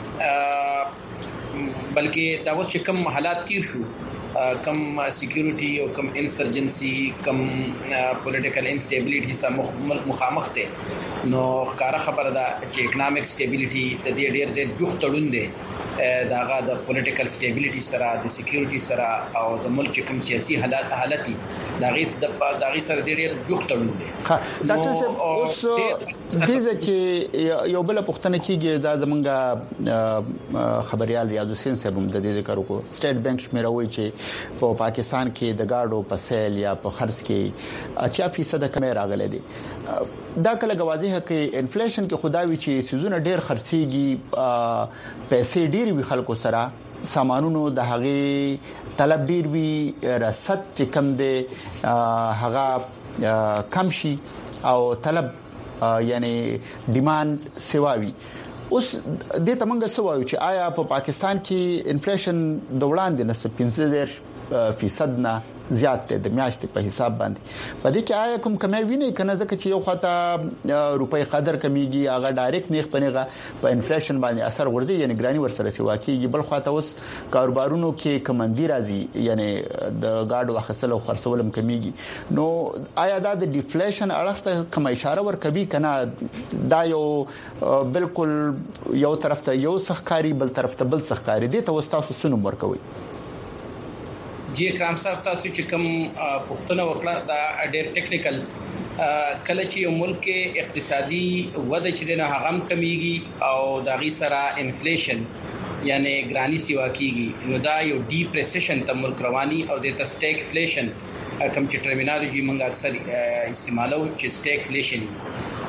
بلکې دا و چې کوم حالات تیر شو کم سکیورټي او کم انسرجنسي کم پولیټیکل انسټیبিলিټي سره مخامخ ته نو ښکارا خبره ده چې اکونومیک سټیبিলিټي د دې ډېر زیات جوخت تړون دي داغه د پولیټیکل سټیبিলিټي سره د سکیورټي سره او د ملک کوم سیاسي حالتي داغه سره ډېر جوخت تړون دي ډاکټر صاحب اوس دې چې یو بل پښتنه کېږي دا زمونږه خبريال ریاض حسین صاحب هم د دې ذکر وکړو سټیټ بانک شمیروي چې په پاکستان کې د گاډو په سیل یا په خرڅ کې 80% کمې راغلي دي دا کله غواړي چې انفلیشن کې خداوي چې سيزونه ډېر خرڅيږي پیسې ډېر وي خلکو سره سامانونو د هغه طلب ډېر وي رصد چې کم دی هغه کم شي او طلب یعنی ډیماند سیواوي اوس د تمنګ سوایو چې آیا په پاکستان کې انفلیشن د وړاندې نه 15% نه زیات دی د میاشتې په حساب باندې په دې کې آیا کوم کمی ویني کنه ځکه چې یو خاطه روپۍ قدر کمیږي هغه ډایرکټ نیخ پنهغه په انفلیشن باندې اثر ورځي یعنی ګرانی ورسره سوا کیږي بل خاطه اوس کاروبارونو کې کمندي راځي یعنی د گاډو اخیستل او خرڅول کمیږي نو آیا دا د ډیفلیشن اړخ ته کوم اشاره ورکوي کنه دا یو بالکل یو طرف ته یو سخکاری بل طرف ته بل سخکاری دي ته وستاسو سنوم ورکوي جی اکرام صاحب تاسو چې کوم پښتنه وکړه دا ډېر ټیکنیکل کله چې یو ملک کې اقتصادي وده چې نه هغه کمیږي او د غي سره انفلیشن یعنی ګرانی سیوا کیږي نو دا یو ډیپریسیشن ته ملک رواني او د سټیګفلیشن کوم چې ټرمینالوژي موږ اکثر استعمالو چې سټیګفلیشن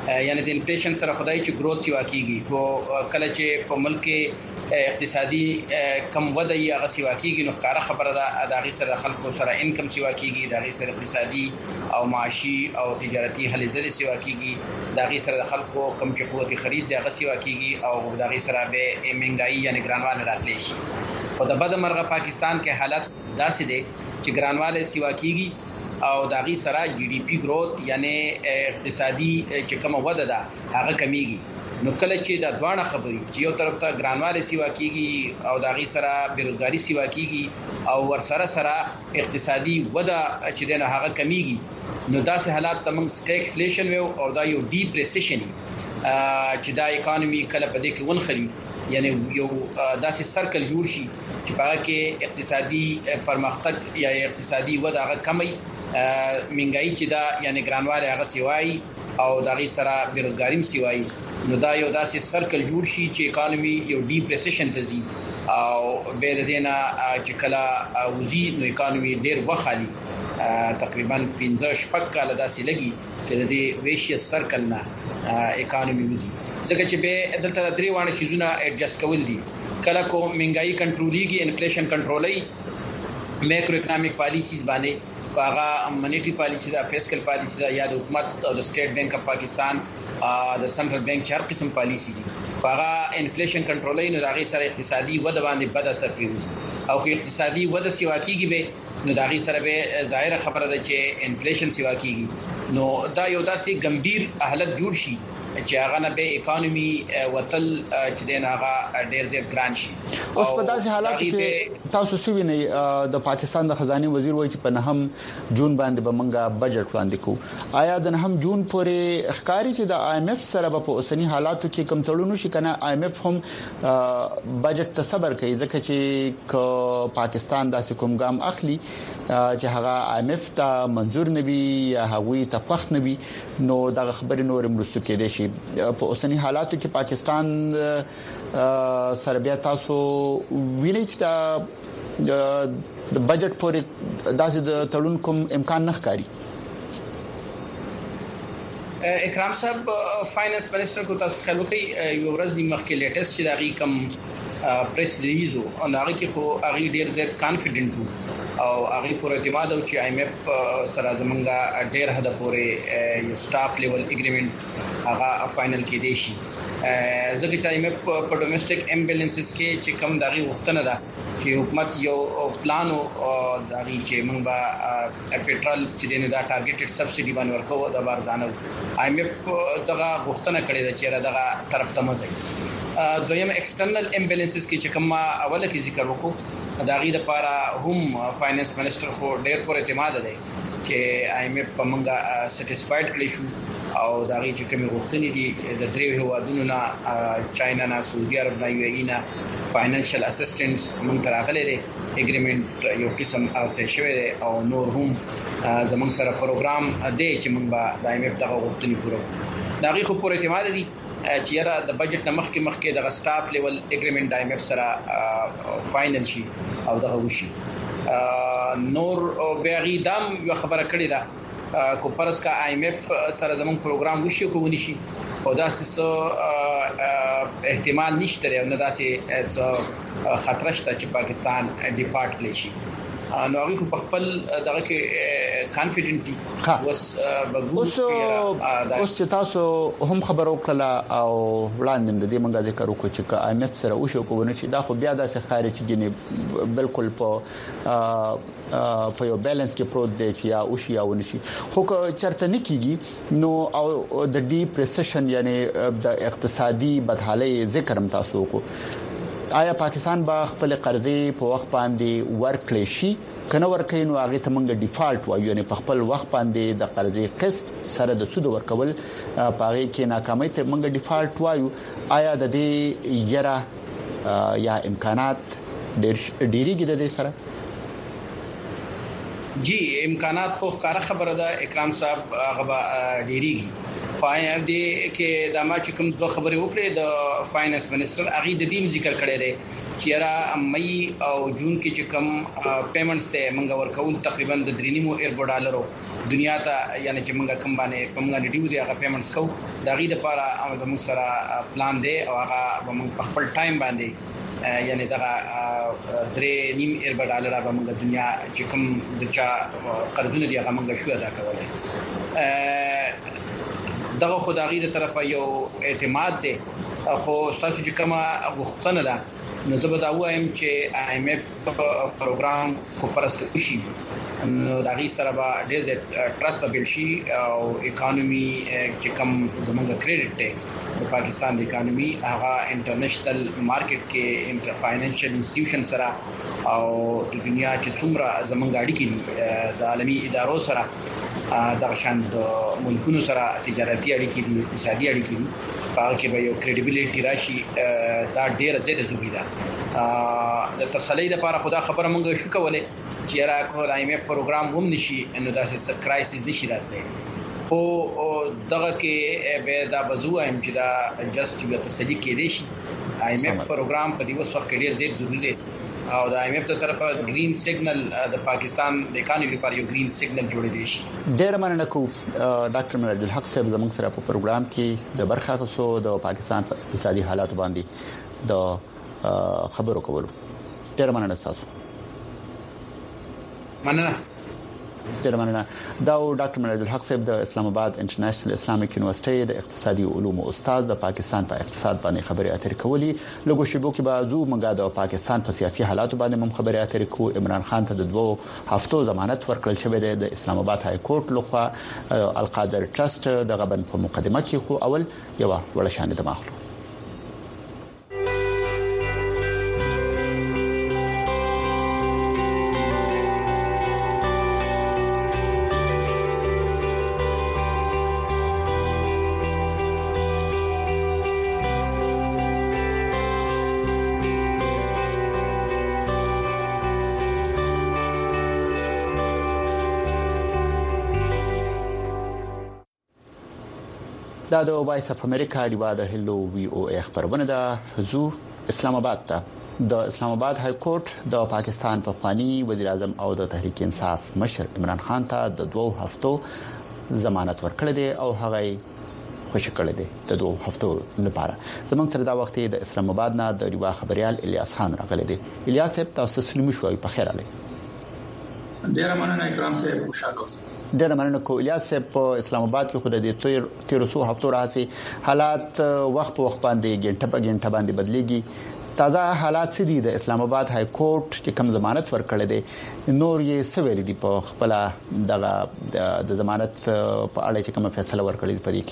یعنی د انفلیشن سره خدای چې گروث سیوا کیږي کو کله چې په ملک اقتصادي کم وده یا غسیوا کیږي نو ښکارا خبره ده د غي سره خلکو سره انکم سیوا کیږي د غي سره اقتصادي او معاشي او تجارتي هلې ځلې سیوا کیږي د غي سره خلکو کم چې قوت خرید د غسیوا کیږي او د غي سره به مهنګايي یعنی ګرانواله راتلی شي خو د بد مرغه پاکستان کې حالت داسې دي چې ګرانواله سیوا کیږي او داغي سره جی ډی پی گروث یعنی اقتصادي چې کوم وده ده هغه کمیږي نو کله چې د دوانه خبري چې یو طرف ته ګرانواله سیوا کیږي او داغي سره بیروزګاری سیوا کیږي او ورسره سره اقتصادي وده چې دنه هغه کمیږي نو داسې حالات تمنګ سټیګفلیشن او دا یو ډیپریسیشن چې دا اکانومي کله په دې کې ونخري یعنی یو داسې سرکل جوړ شي چې په کې اقتصادي پرمختګ یا اقتصادي وده هغه کمی مهنګايي چې دا یعنی ګرانواله هغه سیوای او دغه سره بیروزګاریم سیوای نو دا یو داسې سرکل جوړ شي چې اکانومي یو ډیپریسیشن ته ځي او به د دینا چې کله وزي نو اکانومي ډیر وخالي تقریبا 15 کال داسې لګي چې د ویشیس سرکل نه اکانومي وزي ځکه چې به دلته درې وانه شیزونه اډجست کول دي کله کو مهنګايي کنټروليږي انفلیشن کنټرولي مایکرو اکونومیک پالیسیز باندې هغه منیټری پالیسی دا فیسکل پالیسی دا یا د حکومت او د سټیټ بانک اف پاکستان د سنټرل بانک هر قسم پالیسی دي هغه انفلیشن کنټرولي نو دغه سره اقتصادي وده باندې بد اثر کوي او که اقتصادي وده سیوا کیږي به نو دغه سره به ظاهر خبره ده چې انفلیشن سیوا کیږي نو دا یو داسې ګمبیر حالت جوړ شي چې هغه نه به اکانومي وتل چې دغه ډیر زیات ګران شي اوس په داسې حالات کې تاسو سوینه د پاکستان د خزانه وزیر وایي چې په 9 جون باندې به منګه بجټ وړاندې کوو آیا د 9 جون پورې اخکاری چې د آی ایم اف سره په اوسنی حالاتو کې کم تړونو شي کنه آی ایم اف هم بجټ ته صبر کوي ځکه چې پاکستان داسې کوم ګام اخلي چې هغه آی ایم اف ته منزور نوي یا هغوی ته پخ نوي نو د خبرې نور مرستو کې دي شي په اوسنی حالاتو کې پاکستان سره بیا تاسو وینئ چې د بجټ پورې داسې د تړون کوم امکان نه ښکاري اکرام صاحب فاینانس منسٹر کو تاسو خلک یو ورځ د مخکې لیټیسټ چې دغه کم پریس ریلیز او هغه کې خو هغه ډیر زیات کانفیډنٹ او هغه پر اعتماد او چې آی ایم اف سره زمونږه ډیر هدف پورې یو سټاف لیول اګریمنت هغه فائنل کې دی شي ځکه چې آی ایم اف په ډومېسټک امبیلنسز کې چې کم دغه وختونه ده چې حکومت یو پلان او دغه چې موږ به پېټرول چې دنه دا ټارګټډ سبسيډي باندې ورکو د بارزانو آی ایم اف دغه وختونه کړی دا چې دغه طرف ته مزه دویم ایکسټرنل امبیلنسز کې چې کوم اوله کې ذکر وکړو دا غي د لپاره هم فاینانس منسٹر خو ډېر پر اعتماد دی چې آی ایم اف په منګه سټیسفاید کړی شو او دا غي چې کوم غوښتنې دي د دریو هیوادونو نه چاینا نه سعودي عرب نه یو ای نه فاینانشل اسسټنس موږ تراغلي دي اګریمنت یو قسم استه شوی دی او نور هم زموږ سره پروګرام دی چې موږ به د آی ایم اف دغه غوښتنې پوره دا غي خو پر اعتماد دي چې یاره د بجټ نه مخکې د سټاف لیول اګریمنت آی ایم اف سره فائنل شي او دغه وشي نور بیاغي دام یو خبره کړې ده کو پرس کا آی ایم اف سره زمون پروګرام وشي کو ونی شي او دا څه احتمال نشته او نه داسې خطر شته چې پاکستان ډیفالټ کړي شي نو هغه په خپل دغه کې کانفیډنټ دي اوس چې تاسو هم خبرو کړه او وړاندې د دې منګه ذکر وکړو چې احمد سره وشو کوونه چې دا خو بیا داسې خارج کې بالکل په یو بیلانس کې پروت دی چې یا اوشي یا ونشي خو چرته نه کیږي نو او د ډیپریسیشن یعنی د اقتصادي بدحالۍ ذکر هم تاسو وکړو آیا پاکستان با خپل قرضې په وخت باندې ورکړي شي کنه ورکړي نو هغه ته موږ ډیفالټ وایو یعنی په خپل وخت باندې د قرضې قسط سره د سود ورکول پاره کې ناکامۍ ته موږ ډیفالټ وایو آیا د دې یره یا امکانات ډیریږي د دې سره جی امکانات خو ښکارا خبره ده اکرام صاحب هغه ډیریږي فاین دی کې د ما چې کوم دوه خبرې وکړې د فاینانس منسٹر هغه د دې ذکر کړی دی چیرې مې او جون کې چې کم پیمنټس ته موږ ورکول تقریبا د $3.5 دنیا ته یعنی چې موږ کم باندې موږ ډیو دی هغه پیمنټس کو دا غي د لپاره موږ سره پلان دی او هغه موږ خپل ټایم باندې یعنی دا $3.5 به موږ دنیا چې کوم د چا قرضونه دی هغه موږ شو ادا کولای دغه خدایي د طرفه یو اعتماد دی خو تاسو چې کومه غوښتنه ده نو زه به دا وایم چې IMF پروګرام کو پرسته شي نو دا غي سره به ډېر ټرسټبل شي او اکانومي چې کوم زموږ کریډټ دی د پاکستان د اکانومي هغه انټرنیشنل مارکیټ کې فاینانشل انسټیټیوشن سره او د دنیا چې څومره زموږ اړیکې د عالمي ادارو سره د شان د ملکونو سره تجارتي اړیکې دي اقتصادي اړیکې دي په هغه کې به یو کریډیبিলিټي راشي دا ډیره زیاته ضروري ده د تسلی لپاره خدا خبره مونږ شو کولای چې راکو IMF پروګرام هم نشي نو داسې کرایسس نشي راتلی خو دغه کې به دا بزوایم چې دا جست یو تسلی کې دي شي IMF پروګرام په دې وخت کې ډیر زیات ضروري دی او د IMF تر طرفه گرین سیګنل د پاکستان د اکانومي لپاره یو گرین سیګنل جوړ دی شي ډیر مننه کوم ډاکټر مراد الحق صاحب زموږ سره په پروګرام کې د برخه تاسو د پاکستان په اقتصادي حالات باندې د خبرو کولو ډیر مننه تاسو مننه جرمنه دا ډاکټر مراد الحق صاحب د اسلام آباد انټرنیشنل اسلامیک یونیورسيټي د اقتصادي علومو استاد د پاکستان په اقتصاد باندې خبري اترې کولی لږ شیبو کې بازو منګه د پاکستان په سیاسي حالات باندې هم خبري اترې کو عمران خان ته د 2 هفتو ضمانت ورکړل شوې ده د اسلام آباد های کورټ لخوا القادر ټرست د غبن په مقدمه کې خو اول یو ولشان د ماخلو دا د وایس اف امریکا دی واده هلو وی او خبرونه ده زو اسلام آباد ته د اسلام آباد های کورټ د پاکستان په فانی وزیر اعظم او د تحریک انصاف مشر عمران خان ته د 2 هفتو ضمانت ورکړه دي او هغه خوشی کړی دی د 2 هفتو لپاره زمونږ سره دا وخت د اسلام آباد نه د ریوا خبريال الیاس خان راغلی دی الیاس صاحب تاسو سلام شوي په خیر علي ډیر مننه اکرام صاحب خوشاله اوسئ ډیر مننه کو الیاس صاحب په اسلام آباد کې خو د 1300 هفتو راځي حالات وخت په وخت باندې ګنټه په ګنټه باندې بدليږي تازه حالات څه دي د اسلام آباد های کورټ چې کوم ضمانت ورکړل دي نور یې سویل دي په خپل د ضمانت په اړه چې کوم فیصله ورکړل دي پدې کې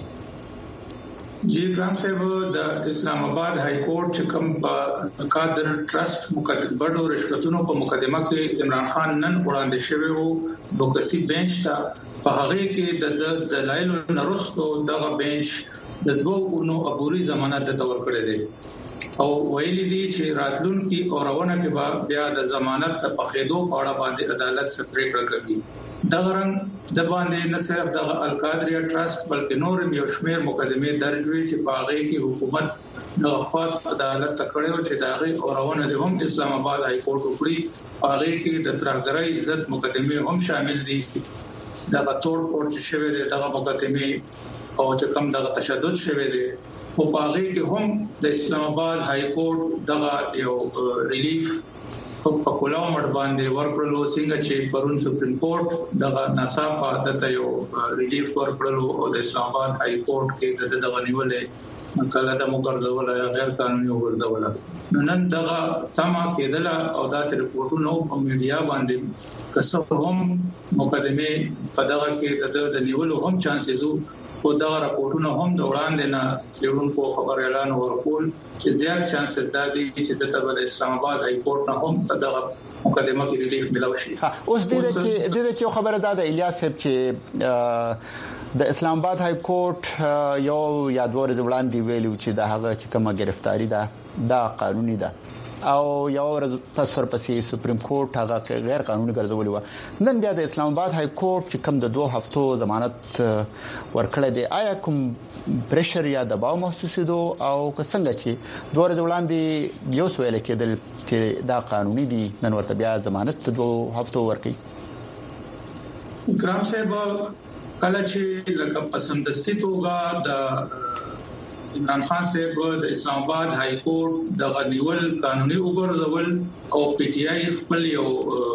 جی اکرام صاحب د اسلام آباد های کورټ چې کوم په قادر ټرست مقدمه بډو رشوتونو په مقدمه کې عمران خان نن وړاندې شوی وو دوکسي بنچ ته په هغه کې د دلایل نرسو دغه بنچ د 2 اونو عبوري ضمانت تور کړی دی او ویلي دي چې راتلونکي اورونه کې بیا د ضمانت په خېدو په اړه باندې عدالت سپریټ کوي دا رنګ د باندې نه صرف د القادریا ټرست بلکې نور یو شمېر مقدمه درج وی چې باغې کې حکومت د خاص عدالت تکړه چې داغه اورونه د هم اسلام آباد های کورټ وکړي باغې کې د ترهګرۍ عزت مقدمه هم شامل دي دا تور کورټ شوی دی دغه مقدمه او چې کوم دغه تشدد شوی دی په باغې کې هم د اسلام آباد های کورټ دغه یو ریلیف په کولاو مړ باندې ورکړلو څنګه چې پرون سپریم کورټ دغه ناصافه د یو ریلیف ورکړلو او د اسلام آباد های کورټ کې دغه نیولې کله د مقررول غیر قانوني وګرځول نن دغه تمه کېدل او داسې رپورټونو په میډیا باندې کسب هم مقدمه په دغه کې د نیولو هم چانسز او دا راپورټونه هم د وړاندې نه څېړونکو خبر اعلان ورکول چې زیات چانسز دي چې د اسلام آباد های کورټ نه هم دغه مقدمه کې ریلیف ملوي شي اوس د دې خبره ده الیاس صاحب چې د اسلام آباد های کورټ یو یادور ځوړاندې ویلو چې د هغه چې کومه گرفتاری ده دا قانوني ده او یو ورځ پس ورپسې سپریم کورټ هغه غیر قانوني ګرځولې و. نن بیا د اسلام آباد های کورټ چې کوم د 2 هفتو ضمانت ورکړی دی، آیا کوم پریشر یا دباو محسوسیدو او څنګه چې 2 ورځې وړاندې یو سوال کېدل چې دا قانوني دي، نن ورته بیا ضمانت 2 هفتو ورکړي؟ ګرام صاحب کله چې لکه پسندستی توګه د عمران خان صاحب د اسلام آباد های کورټ د غنیول قانوني وګرځول او پی ټی آی خپل یو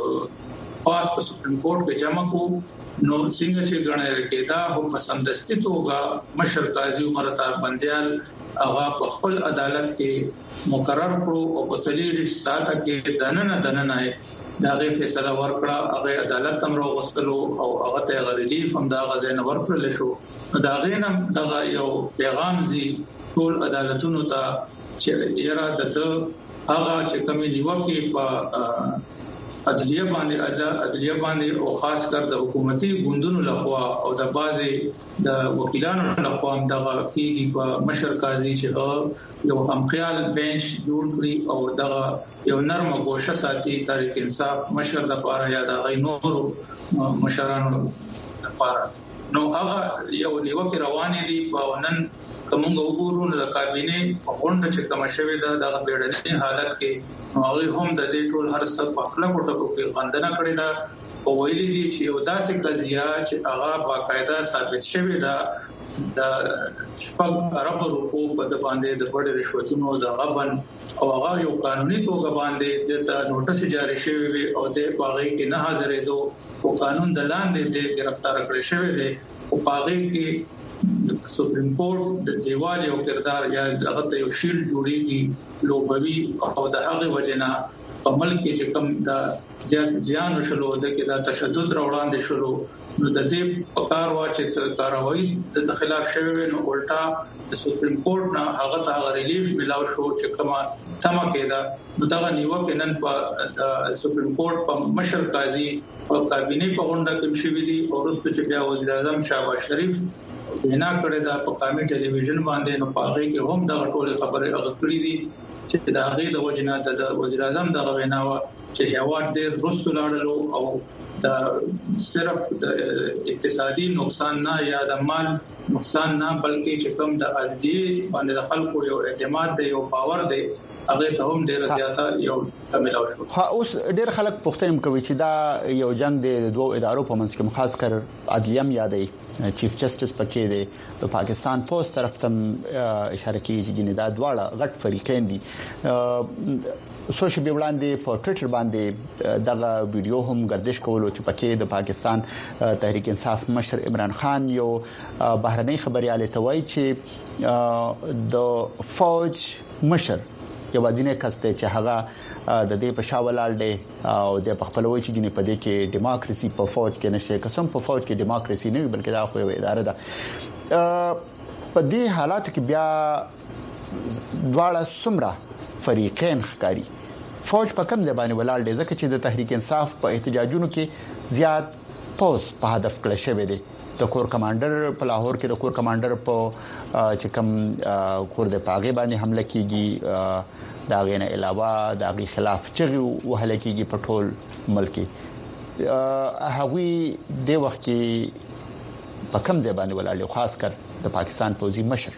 پاس په سپریم کورټ کې جمع کو، نو څنګه چې غنل کېدا هم پسندستی توګه مشر قاضي عمر طاهر بنديال هغه په خپل عدالت کې مقرر کړو او په 30 ساعت کې دننه دا غي فیصله ورکړه. هغه عدالت تم راغستلو او هغه ته غریلیف هم دا غځنه ورکړل شو. دا غینم دا یو پیغام زی ټول عدالتونو ته چې یاره د هغه چې کومې نیوکه په عدلیه باندې او خاص کر د حکومتي ګوندونو لخوا او د بازي د وکیلانو لخوا هم د کیږي په مشر قاضي چې یو هم خیال بنچ جوړ کړی او د یو نرمه گوشه ساتي تحریک انصاف مشر د پاره یا د غینور مشرانو لپاره. نو هغه یو نیوکه روانه دي په نن کومه وګورو د کابینه په غونډه چې کوم شوی د بیړنۍ حالت کې هغه هم د دې ټول هر څه په خپل کوټه کې غندنه کړې ده او ویلي دي چې یو داسې قضیه چې هغه باقاعده ثابت شوی ده د شپږ ارب روپو په د باندې د بډې رشوتونو د غبن او هغه یو قانوني توګه باندې د نوټس جاری شوی وي او د باغې کې نه حاضرېدو او قانون د لاندې د گرفتار کړی شوی دی او باغې کې سپریم کورټ د دیوال یو کردار یا هغه ته یو شیل جوړیږي لوبوي او د هغه وجنه په ملک کې چې کوم د زیان شلو د کې د تشدد راوړاندې شلو، نو د دې په کار واچې سرکاروي د خلاف شوی نو الټا د سپریم کورټ نه هغه ته غریلیف ملاو شو چې کومه تمه کېده. نو دا نیوکه نن په سپریم کورټ په مشر قاضي او کابینه په غونډه کې شوې دي او وروسته چې بیا وزیر اعظم شهباز شریف وینا کړې ده په قومي ټلویزیون باندې، نو پاغي کې هم دا ټول خبره اغکړې دي چې دا غي د وجنه د وزیر اعظم د وینا چې هوا ډېر رسول لاړلو او دا صرف د اقتصادي نقصان نه یا د مال نقصان نه بلکې چې کوم د ازدي باندې د خلکو یو اعتماد دی یو باور دی هغه ته هم ډېر زیاته یو کمل شو. ها اوس ډېر خلک پوښتنه کوي چې دا یو جنگ د 2 ادارو په منځ کې خاص کر عدلیه یادې چیف جسټس پکې دی د پاکستان پوسټ طرف ته اشاره کوي چې دا دواړه غټ فریقین دي. سوشل میډیا باندې په ټوئیټر باندې دغه ویډیو هم گردش کولو چې پکې د پاکستان تحریک انصاف مشر عمران خان یو بهرنۍ خبريال ته وایي چې د فوج مشر یو ودینه کسته چې هغه د دې په شاولال دی او د خپلوي چې ګنې په دې کې دیموکراسي په فوج کې نشي، قسم په فوج کې دیموکراسي نه بلکې دا خو یو اداره ده. په دې حالاتو کې بیا دواړه سمره فریقین ښکاری فوج په کم ځای باندې ولاړ دي ځکه چې د تحریک انصاف په احتجاجونو کې زیات پوز په هدف کړی شوی دی. د کور کمانډر په لاهور کې د کور کمانډر په چې کوم کور د پاغي باندې حمله کیږي، دا غینه علاوه د غي خلاف چغي وهله کیږي په ټول ملک. هغوی د وخت کې په کم ځای باندې ولاړ خاص کر د پاکستان پوځي مشر.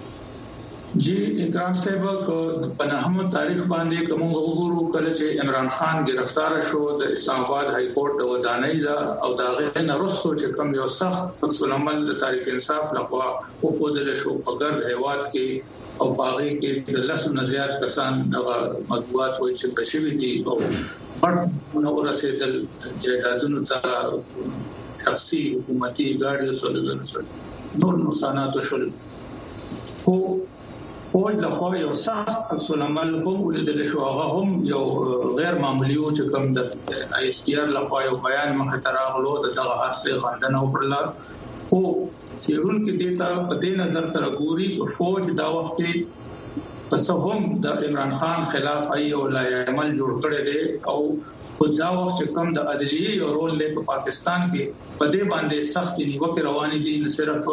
جی اکرام صاحب کو په نهم تاریخ باندې کوم وګورو کله چې عمران خان گرفتار شو د اسلام آباد های کورټ د ودانۍ دا او دا غیر نه رسو چې کوم یو سخت عکس العمل د تحریک انصاف لخوا او خودل شو په ګرد هیواد کې او باغی کې د لاسو نزيات کسان د مطبوعات وایي چې بشوي دي او پټ نو رسیدل جیدادونو ته شخصي حکومتي ګاډي سولګل نور نقصانات شول. خو اول له خو یو سخت عکس العمل هم ولدل شو، هغه هم یو غیر معمولی او چې کوم د آی اس پی آر له خو یو بیان مخ ته راغلو دغه هرڅه غندنه وکړه. خو سیرون کې دیتا په دې نظر سره ګوري فوج دا وخت کې پس هم د عمران خان خلاف ای او لا عمل جوړ کړی دی او خو دا وخت چې کوم د عدلیه یو رول له پاکستان کې په دې باندې سخت نیوکه روانې دي، نه صرف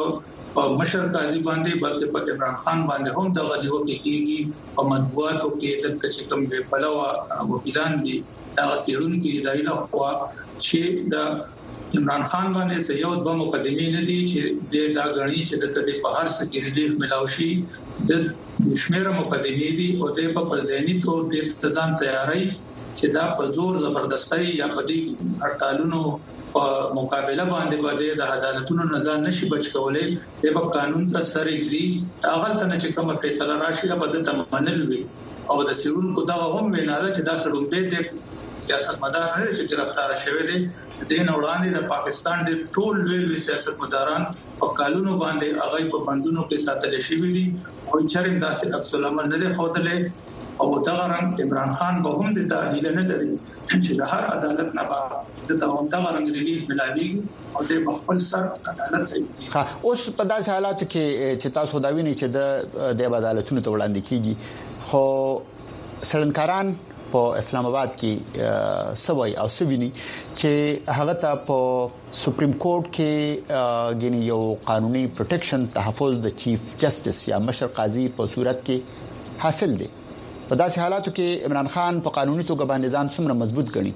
په مشر قاضي باندې بلکې په عمران خان باندې هم د غوډیو کېږي په مطبوعاتو کې د چې کوم به پلوه وکیلان دي دا سیرون کې دایله خو چې د عمران خان باندې یو د مقدمې نه دي چې دا غړي چې د تدې په هر څه کې ریلیف ملاوي د شمیره مقدمې دي او د په ذهني تور د تنظیم تیاری چې دا په زور زبردستۍ یا په دې هړتالونو په مقابله باندې د عدالتونو نظام نشي بچ کولای د قانون ته سرګري هغه ته چې کوم فیصله راشي به د منل وي او د سیرون کو دا هم ویناله چې دا سړومبه د سیاستمدار نه چې گرفتار شوی دی د نوړاندې د پاکستان د ټول ویل سیاستمداران په قانونو باندې هغه په بندونو کې ساتل شوی دي او چرېم داسې عکس العمل نه خوتلې او دا رنګ عمران خان به هم د تاهیل نه لري چې د هر عدالت نه به د دا رنګ ریلیف ملایوي او د خپل سر عدالت کوي. اوس په داسې حالاتو کې چې تاسو دا وینئ چې د عدالتونو ته وړاندې کیږي خو سړنکاران په اسلام آباد کې سوي او سویني چې هغه ته په سپریم کورټ کې غني یو قانوني پروټیکشن تحفظ د چیف جسټس یا مشر قاضي په صورت کې حاصل دي. په داسې حالاتو کې عمران خان په قانوني توګه باندې ځان څومره مضبوط ګڼي؟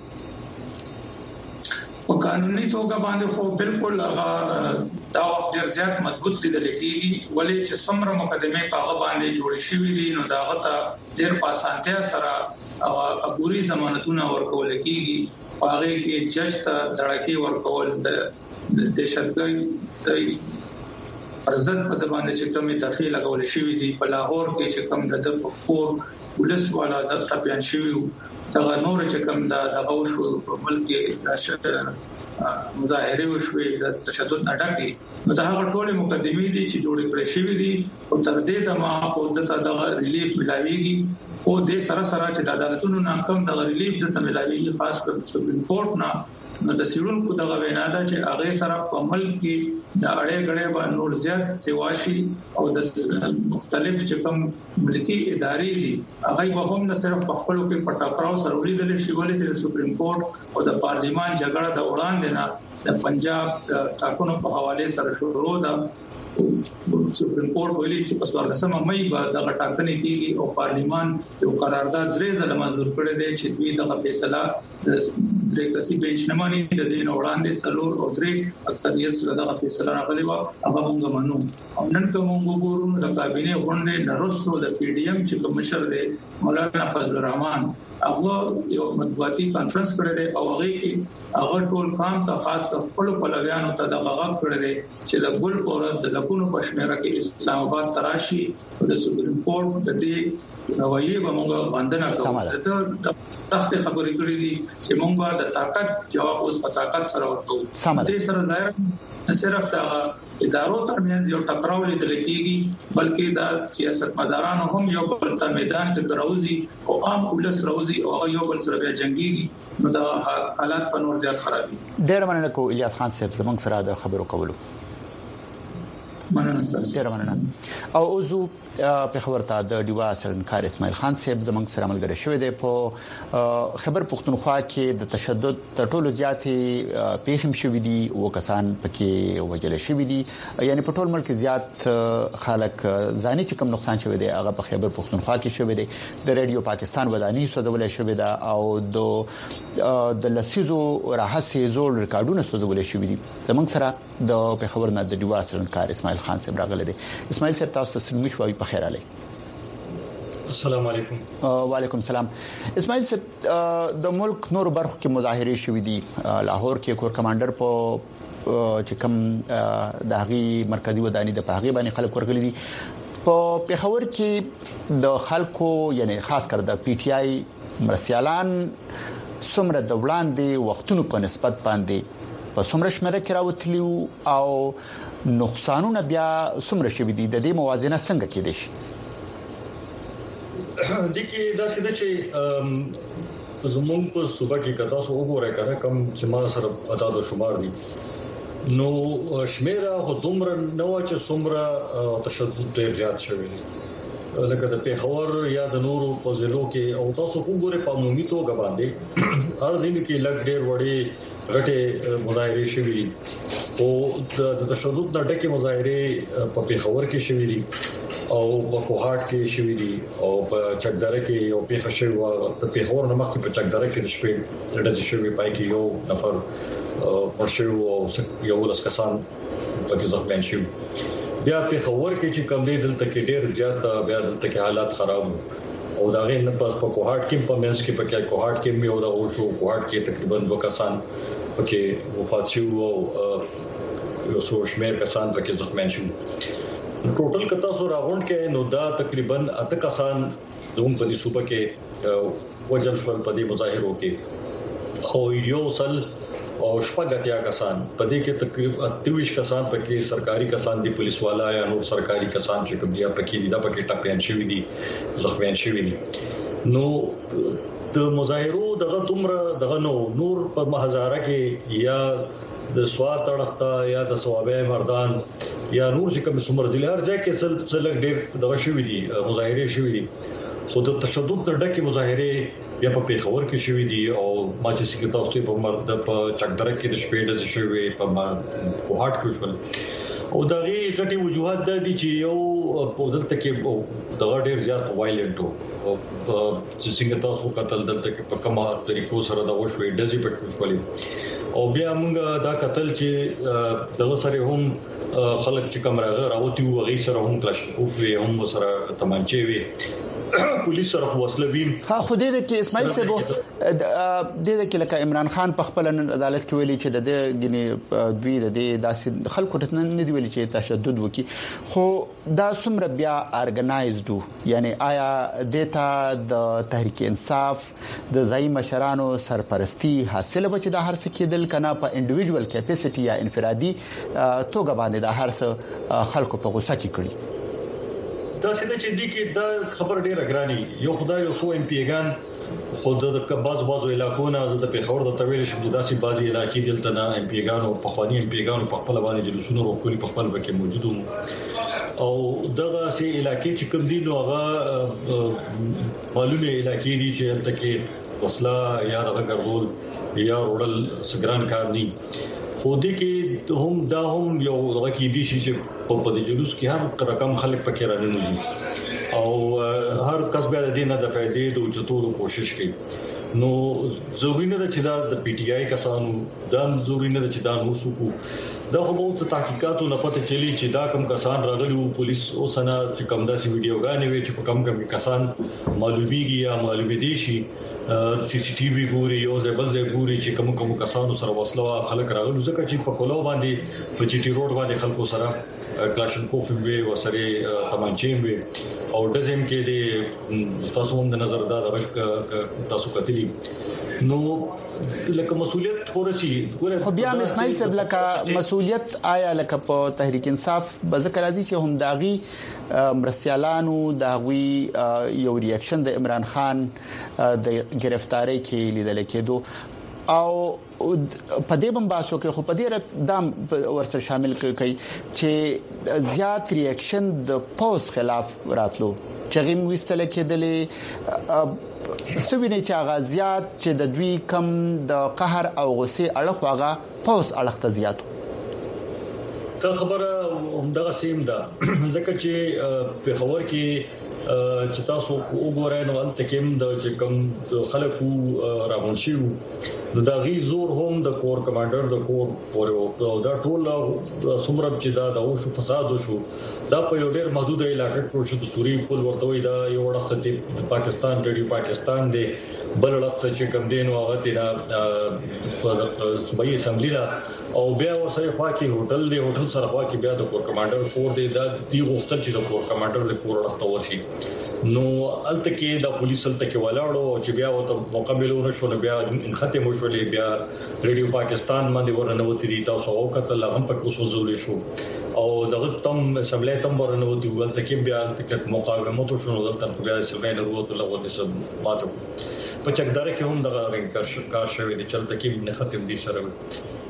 په قانوني توګه باندې خو بالکل هغه دا وخت ډیر زیات مضبوط لیدل کېږي ولې چې څومره مقدمه په هغه باندې جوړ شوې دي نو دا غته ډیر په اسانتیا سره او عبوري ضمانتونه ورکول کېږي هغه کې جج ته دړکې ورکول د دهشتګرد د پرزد په باندې چې کومه تفصیل لګول شوې دي په لاهور کې چې کوم د پور پولیس والا د تپیان شوی دا نور چې کوم د غوښو په ملک کې مظاهره وشوي د تشدد اډاکي نو دا هغه ټول مقدمې دي چې جوړ کړې شوې دي او تر دې د ما په دغه ریلیف ملایويږي او د سره چې د عدالتونو ناکام د ریلیف د تملایوي خاص کر سپریم کورټ نه د سیرون کو دغه وینا ده چې هغه سره په ملک کې د اړې غړې باندې نور زیات سیواشي او د مختلف چې کوم ملکی ادارې دي هغه هم نه صرف په خپل کې پټاکراو سره ولیدل شي ولې د سپریم کورټ او د پارلیمان جګړه د وړاندې نه د پنجاب د ټاکنو په حواله سره شروع ده. سپریم کورټ ویلي چې په 14 مې بعد د ټاکنې کېږي او پارلیمان یو قرارداد درې ځله منزور کړی دی چې دوی دغه فیصله درې کسي بنچ نه مانی د دین وړاندې سلور او درې اکثریت سره دغه فیصله راغلی و هغه موږ منو او نن کوم وګورو د کابینه غونډه نرسو د پی ډی ایم چې مشر دی مولانا فضل الرحمن هغه یو مطبوعاتي کانفرنس کړی دی او هغه ټول کام ته خاص خپل پلویانو ته د غږ کړی دی چې د ګل اورز د لکونو پښمنه کې اسلام آباد تراشي د سپریم کورټ د دې روایي به موږ باندې کوو د سخت خبرې کړې دي چې موږ د طاقت جواب اوس په طاقت سره ورکوو. دې سره ظاهر صرف د ادارو ترمنځ یو ټکراو لیدل کېږي بلکې د سیاستمدارانو هم یو بل ته میدان کې راوځي او عام ولس راوځي او یو بل سره بیا جنگيږي نو دا حالات په نور زیات خرابي. ډېر مننه کو الیاس خان صاحب زموږ سره د خبرو کولو. مننه او اوزو په خبرته د ډیوا سرنکار اسماعیل خان صاحب زمنګ سره ملګری شوی دی په خبر پښتونخوا کې د تشدد د ټولو زیاتې پیښم شوې دي او کسان پکې وجل شوی دي یعنی په ټول ملک زیات خلک ځاني چې کوم نقصان شوی دی هغه په خبر پښتونخوا کې شوی دی. د رادیو پاکستان ودانۍ سوزول شوی دی او د لسیزو راهسي زول ریکارډونه سوزول شوی دي. زمنګ سره د خبر نه د ډیوا سرنکار اسماعیل خان صاحب راغله دي. اسماعیل صاحب تاسو ته سلام شوي په خیر علي. السلام علیکم. وعلیکم السلام. اسماعیل صاحب د ملک نور برخو کې مظاهره شوې دي. لاهور کې کور کمانډر په چې کوم د هغه مرکزی ودانۍ د پاغي باندې خلک ورغلي دي. په پیښور کې د خلکو یعنی خاص کر د پی ټ آی مرسیالان څومره د وړاندې وختونو په نسبت باندې په څومره شمېره کې راوتلی او نقصانونه بیا څومره شوي دي د دې موازنه څنګه کېدای شي؟ د کې دا څه چې زموږ په صوبه کې کدا سو وګورئ کنه کم چې ما سره ادا د شمار دي نو شمیره خو دومره نو چې څومره تشدد ډیر زیات شوی دی لکه د پیښور یا د نورو په ضلعو کې او تاسو وګورئ په عمومي توګه باندې هر ځین کې لګ ډېر وړي غټه مظاهره شوې دي او د تشدد د ډکه مظاهره په پیښور کې شوې دي او په کوهاټ کې شوې دي او په چکدره کې یو پیښه شوې و په پیښور نه مخکې په چکدره کې د شپې لړزې شوې پای کې یو نفر ورشو او یو لاس کسان پکې ځخمن شو بیا په خبر کې چې کم دی دلته کې ډېر زیات بیا دلته کې حالات خراب او دا غي نه پاس په کوهاټ کې په منځ کې په کوهاټ کې مې او دا شو کوهاټ کې تقریبا 2 کسان پکې وفات شو او یو څو شمېر کسان پکې ځخمن شو ټوټل کته سو راغونډ کې نو دا تقریبا 8 کسان دوم په دې صوبه کې وجل شو په دې مظاهرو کې خو یو سل او شپږ کسان په دې کې تقریبا 23 کسان پکې سرکاري کسان دي پولیس والا یا نور سرکاري کسان چې کوم دي پکې دي دا پکې ټاپيان شوی دي زخمیان شوی دي نو د مظاهرو دغه دومره نور په هزاره کې یا د سواد تړختا یا د ثوابه مردان یا نور چې کوم څومره دي هر ځای کې سلسله ډېر دغه شوی دي مظاهره شوی دي خود تشدد د ډکه مظاهره یا په پیښور کې شوې دي او ما چې څنګه تاسو په مرد په چکدره کې د شپې د شوې په کوهاټ کې شول او دا غي غټي وجوهات د دي چې یو په دلته کې دغه ډېر زیات وایلنټ او چې څنګه تاسو قتل دلته کې په کومه طریقو سره دا وشوي د دې په شولې او بیا موږ دا قتل چې دغه سره هم خلک چې کمرغه راوتی او غي سره هم کلاشنکوف وي هم سره تمانچې وي پولیس سره وسلوین ها خو دې کې اسماعیل صاحب د کې لکه عمران خان په خپل عدالت کې ویلي چې د غني دوی د داسې خلکو ته نه دی ویلي چې تشدد وکي خو دا څومره بیا ارګنایزډ یعنی آیا دیتا د تحریک انصاف د ځای مشرانو سرپرستی حاصل بچ د هر څه کېدل کنه په انډیویډوال کیپاسټي یا انفرادي توګه باندې د هر څه خلکو په غوسه کې کړی دا څه چې دي کې دا خبر ډېر اګرانی یو خدای یو سو ام پی ګان خود د بعضو علاقو نه د پیښور د طویل شم د داسې بعضي علاقې دلته نه ام پی ګانو په خواني ام پی ګانو په خپل باندې جلوسونه وکړي په خپل کې موجود او دغه سي علاقې چې کوم دي نو هغه معلومه علاقې دي چې دلته کې وسله یا دغه ګرځول یا روړل سګران کار نه خو دې کې هم یو دغه کې دي چې په دې جلوس کې هر رقم خلک پکې رانه او هر کس به د دې نه د فائدې د اوچتولو کوشش کوي نو ضروري نه ده چې دا د پی ټی آی کسانو دا ضروري نه ده چې دا نور څوک دا خو به تحقیقاتو نه پته چلی چې دا کوم کسان راغلي او پولیس اوسنه چې کوم داسې ویډیوګانې وي چې په کوم کسان معلومیږي یا معلومې دي شي سی سی ټي وي ګوري یو ځبل ځای ګوري چې کوم کسانو سره وسله خلک راغلي ځکه چې په کولو باندې په جی ټي روډ باندې خلکو سره کلاشنکوف وي وسره تمانچې وي او دزم کې دي تاسو هم د نظر دا تاسو کتلی نو لکه مسؤلیت خورسي خو بیا اسماعیل صاحب لکه مسؤلیت آیا لکه په تحریک انصاف بذکر راځي چې هم داغي مرستيالانو داغوي یو ریاکشن د عمران خان د گرفتاری کې لیدل کېدو او په دې بمباسو کې خو په دې دام ورسره شامل کړي چې زیات ریاکشن د پوس خلاف راتلو چې غیم وستل کېدلې سوینه چې غازیات چې د دوی کم د قهر او غصه اړه واغه پوس اړه ته زیاتو دا خبره همدغه سیم ده ځکه چې په خبر کې چې تاسو وګورئ نو البته کوم د کوم خلکو راغونشي نو دا غي زور هم د کور کمانډر د کور پورې او دا ټول څومره چې دا د اوشو فساد وشو دا په یو ډېر محدود علاقې کې شو د سوري پول ورته وي دا یو وخت د پاکستان ریډیو پاکستان دی بل وخت چې کوم دین او هغه د صوبایي اسمبلی دا او بیا ورسره پاکي هوټل دی هوټل سره پاکي بیا د کور کمانډر کور دی دا دی غوښتل چې د کور کمانډر د کور وخت ورشي نو الته کې د پولیس الته کې ولاړو چې بیا وته مقابله ونه شو بیا ختم وشولې بیا ریډیو پاکستان باندې ورنوتی دي تاسو او کتل هم په کوڅو زولې شو او دغه تم سملې تم ورنوتی ولته کې بیا د مقاومت شو نو دلته بیا سملې نه وروته لغوته سم ماته په چکدار کې هم دغه رنګ کار شوی دی چلته کې نه ختم دي سره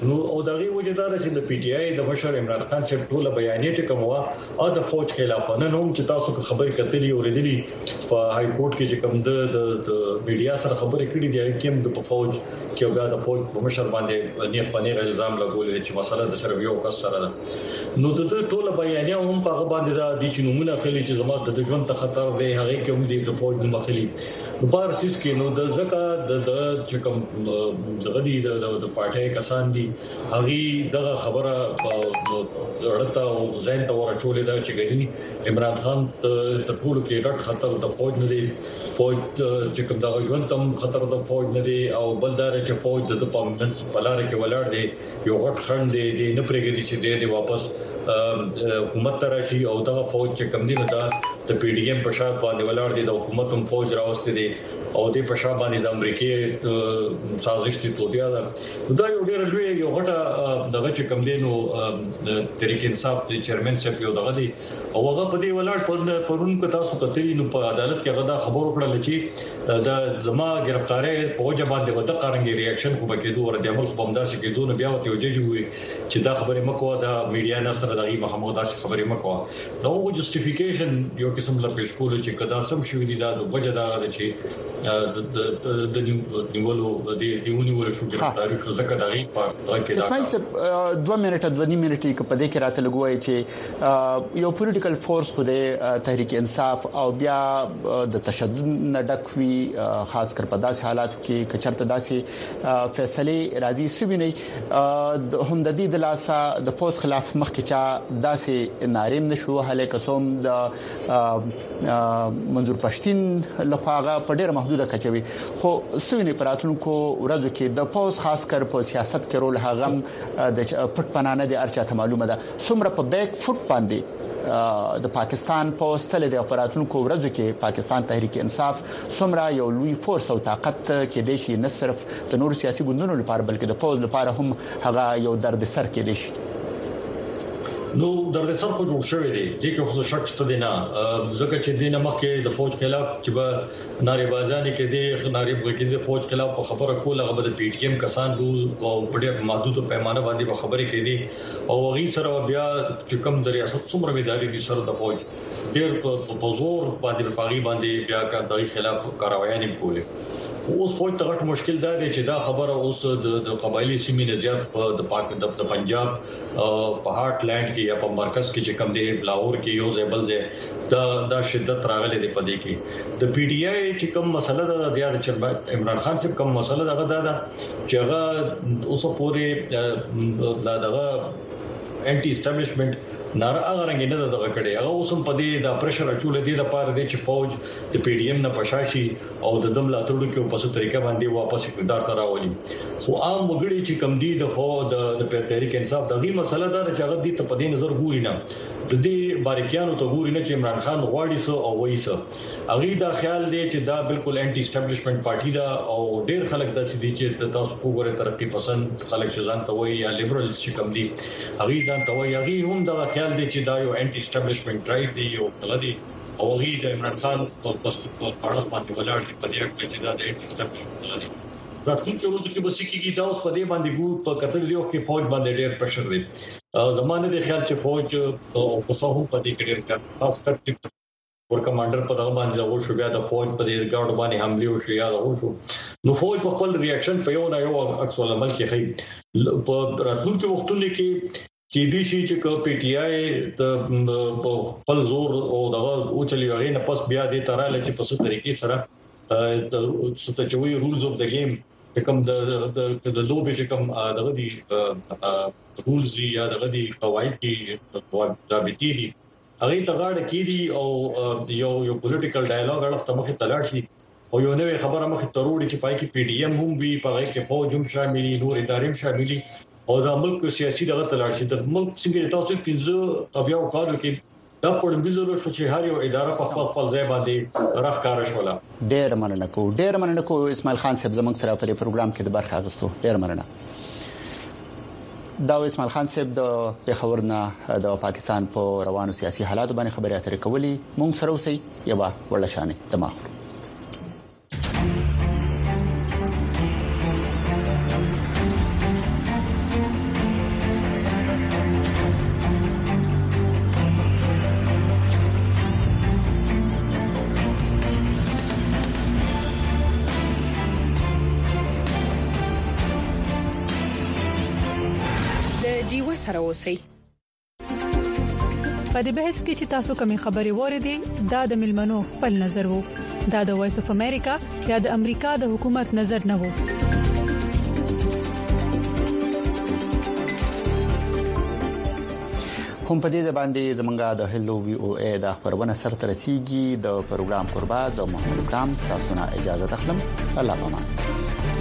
نو او دغه وجدار چې د پی ټی آی د مشر عمران خان صاحب ټول بیانیه چې کومه او د فوج خلافانه نوم چې تاسو خبرې کتلې اوریدلې په های کورټ کې چې کوم د میډیا سره خبرې کړې دي کوم د فوج کې بیا د فوج په مشر باندې نه پنیر الزام لګول چې مسله د صرف یو کس سره ده نو د ټول بیانیه هم په باندې د چې نمونه خلی چې زموږ د ژوند ته خطر دی هغه کوم د فوج مخالي بار سیس کې نو د ځکه د چې کوم دغه دی د پارټي کسان دي هغه دغه خبره ورته ځین ته ورچولې دا چې ګني عمران خان ته ټول کې رټ خطر د فوج نه دی فوج چې کوم دغه ژوند تم خطر د فوج نه دی او بلدار چې فوج د پامنس پلار کې ولاړ دی یو غټ خند دی نه پرېږدي چې دی واپس حکومت راشي او دغه فوج چې کوم دی نو دا د پی ډی ایم په شاته باندې ولاړ دی د حکومت هم فوج راوستي دی او د په شاته باندې د امریکای سازش ته توتیا دا یو ډېر لوی یو غټه دغه چې کوم دی نو تحریک انصاف د چیرمن صاحب یو دغه دی او هغه په دې ولاړ پرون کو تاسو کتلی نو په عدالت کې غدا خبر وکړل چې د زما گرفتاری په وجه باندې ودا قرنګي ریاکشن خو بکیدو ور دي عمل خو بمدار شي کېدو نو بیا وته یوجې وي چې دا خبره مکو دا میډیا نصر دغه محمود داسې خبره مکو نو جسټیفیکیشن یو قسم لا پیش کول چې کدا سم شوې دي دا د وجه دا چې د نیولو د دیونیول شو گرفتاری شو زکه دغه په کې دا اسماعیل صاحب 2 منټه په دې کې راته لګوي چې یو پولیټیکل فورس خو د تحریک انصاف او بیا د تشدد نه ډکوي خاص کر په داسې حالاتو کې کچرته داسې فیصله راځي سوینه هم د دې د لاسه د پوس خلاف مخکې چا داسې ناریم نشو هله قسم د منظور پښتين لخواغه په ډېر محدوده کچوي خو سوینه پراتونکو ورځو کې د پوس خاص کر په سیاست کې رول هغه د پټ پنانه د ارچاته معلومه ده څومره په بیک فوټ باندې د پاکستان پوسټل د اپراتونکو ورځو کې پاکستان تحریک انصاف څومره یو لوی فورس او طاقت کې د شي نه صرف د نور سیاسي ګوندونو لپاره بلکې د پوز لپاره هم هغه یو درد سر کې دی نو درد سر خو جوړ شوی دی چې خو شک ته دی نه ځکه چې دینه مخکې د فوج خلاف چې به ناری بازاني کې دی ناری بګ کې د فوج خلاف خبره کوله هغه د پی ټی ایم کسان وو او په ډېر محدود پیمانه باندې به خبرې کړي او هغه سره بیا چې کوم د ریاست څومره مداري دي سره د فوج ډېر په زور باندې په پاغي باندې بیا کاري خلاف کاروایي کوله اوس فوج ته غټ مشکل دا دی چې دا خبره اوس د قبایلی سیمې نه زیات د پنجاب په هارت لینډ کې یا په مرکز کې چې کم دی لاهور کې یو ځای بل ځای دا شدت راغلي دی په دې کې د پی ډی آی چې کوم مسله ده د عمران خان صاحب کوم مسله ده چې هغه اوس پورې دغه انټي اسټابلیشمنت نار هغه رنګ نه دغه کړي هغه اوسم په دې د پرشر چول دي د پاره دي چې فوج د پی ډی ایم نه پشاشي او د دم لاتړو کې په څه طریقه باندې واپس اقتدار ته راولي خو عام وګړي چې کم دي د فوج د تحریک انصاف دغه مسله ده چې هغه دې ته په دې نظر ګوري نه د دې باریکیانو ته ګوري نه چې عمران خان غواړي سو او وایي سو هغه دا خیال دی چې دا بالکل انټي اسټابلیشمنت پارټي دا او ډېر خلک داسې دي چې تاسو وګورئ ترقی پسند خلک ځان ته وایي یا لیبرلز چې کم دي هغه ځان ته وایي هغه هم دا خیال دی چې دا یو انټي اسټابلیشمنت ډرایو دی یو غلطي او هغه د عمران خان په اړه باندې ولاړ دی په دې کې چې دا د انټي اسټابلیشمنت غلطي راتلونکي ورځو کې بس کېږي دا اوس په دې باندې ګور په کتل دی چې فوج باندې ډېر پرشر دی زمانه د خیال چې فوج او قصاهم په دې کې ډېر خاص کر ور کمانډر په دغه باندې دا شو بیا د فوج په دې ګاډ باندې حمله وشو یا دا وشو نو فوج په خپل ریاکشن په یو نه یو عکس العمل کې خې په راتلونکي وختونو کې چې دې شي چې پی ټی آی د خپل زور او دغه او چلی هغه نه پس بیا دې تراله چې په څه طریقې سره ستچوي رولز اف د گیم کوم د لوبې چې کوم دغه دي رولز یا دغه دي قواعد دي ضابطې دي هغه تغاړه کیدي او یو پولیټیکل ډایالوګ اړه مخه تلاړ شي او یو نوې خبره مخه تروړي چې پای کې پی ډی ایم هم وی پای کې فوج هم شاملي نور ادارې هم شاملي او د ملک سیاسي دغه تلاړ شي د ملک څنګه تاسو پنځه طبيعو کارو کې دا په دې ضرورت شو چې هر یو اداره په خپل ځای باندې راخکار شولا ډېر مننه کو اسماعیل خان صاحب زموږ سره په پروګرام کې د برخه اغوستو ډېر مننه دا اسماعیل خان صاحب د پیښورنا د پاکستان په روانو سیاسي حالاتو باندې خبرې اترې کولې مونږ سره اوسئ یو ورلشانه دماغ سره اوسئ. په دې بحث کې چې تاسو کومې خبرې وریدي دا د ملمنو خپل نظر وو. دا د وایس اف امریکا یا د امریکا د حکومت نظر نه وو. هم په دې باندې زمونږه د هلو وی او ای د خبرونه سره ترسيږي. د پروګرام قربا د محمد کرام تاسو نه اجازه تخلم. الله پامان.